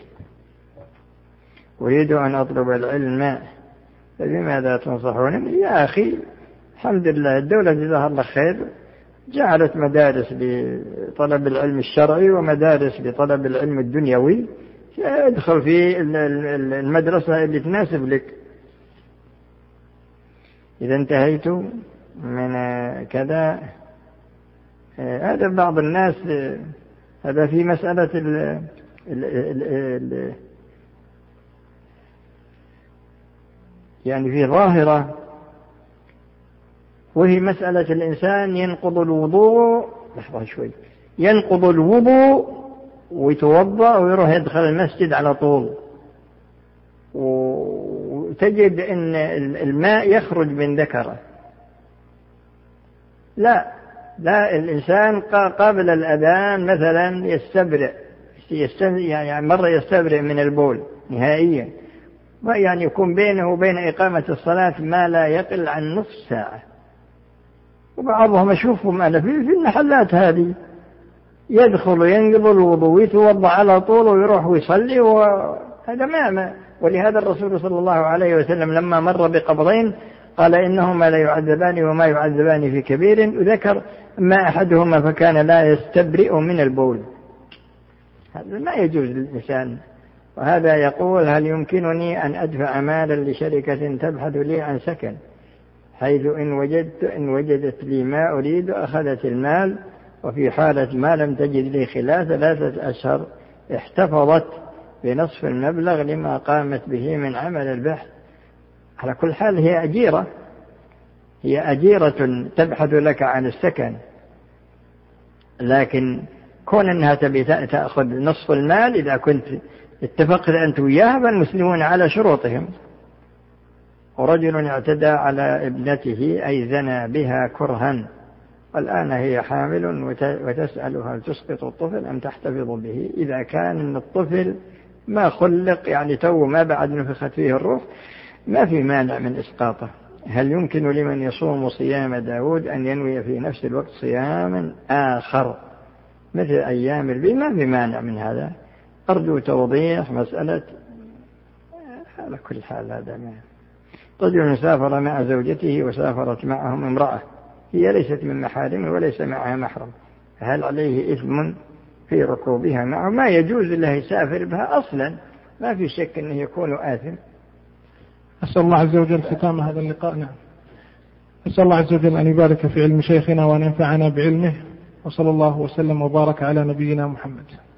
Speaker 2: أريد أن أطلب العلم، فبماذا تنصحونني؟ يا أخي الحمد لله الدولة جزاها الله خير جعلت مدارس لطلب العلم الشرعي ومدارس لطلب العلم الدنيوي، ادخل في المدرسة اللي تناسب لك. إذا انتهيت من كذا، هذا بعض الناس، هذا في مسألة ال ال ال ال يعني في ظاهرة، وهي مسألة الإنسان ينقض الوضوء، لحظة شوي، ينقض الوضوء ويتوضأ ويروح يدخل المسجد على طول، وتجد أن الماء يخرج من ذكره. لا لا الإنسان قبل الأذان مثلا يستبرئ، يعني مرة يستبرئ من البول نهائيا، يعني يكون بينه وبين إقامة الصلاة ما لا يقل عن نصف ساعة. وبعضهم أشوفهم أنا في المحلات هذه يدخل وينقض الوضوء ويتوضأ على طول ويروح ويصلي، وهذا ما ولهذا الرسول صلى الله عليه وسلم لما مر بقبرين قال إنهما لا يعذبان وما يعذبان في كبير، وذكر ما أحدهما فكان لا يستبرئ من البول. هذا ما يجوز للإنسان وهذا يقول: هل يمكنني أن أدفع مالا لشركة تبحث لي عن سكن، حيث إن وجدت إن وجدت لي ما أريد أخذت المال، وفي حالة ما لم تجد لي خلال ثلاثة أشهر احتفظت بنصف المبلغ لما قامت به من عمل البحث؟ على كل حال هي أجيرة، هي أجيرة تبحث لك عن السكن، لكن كون أنها تبي تأخذ نصف المال إذا كنت اتفقت أنت وياها، فالمسلمون على شروطهم. ورجل اعتدى على ابنته أي زنى بها كرها، والآن هي حامل وتسأل هل تسقط الطفل أم تحتفظ به. إذا كان الطفل ما خلق يعني تو ما بعد نفخت فيه الروح ما في مانع من إسقاطه. هل يمكن لمن يصوم صيام داود أن ينوي في نفس الوقت صياما آخر مثل أيام البيض؟ ما في مانع من هذا. أرجو توضيح مسألة. على كل حال هذا ما رجل سافر مع زوجته وسافرت معهم امرأة هي ليست من محارمه وليس معها محرم، هل عليه إثم في ركوبها معه؟ ما يجوز له يسافر بها أصلا، ما في شك أنه يكون آثم.
Speaker 1: أسأل الله عز وجل ختام هذا اللقاء. نعم. أسأل الله عز وجل أن يبارك في علم شيخنا وأن ينفعنا بعلمه، وصلى الله وسلم وبارك على نبينا محمد.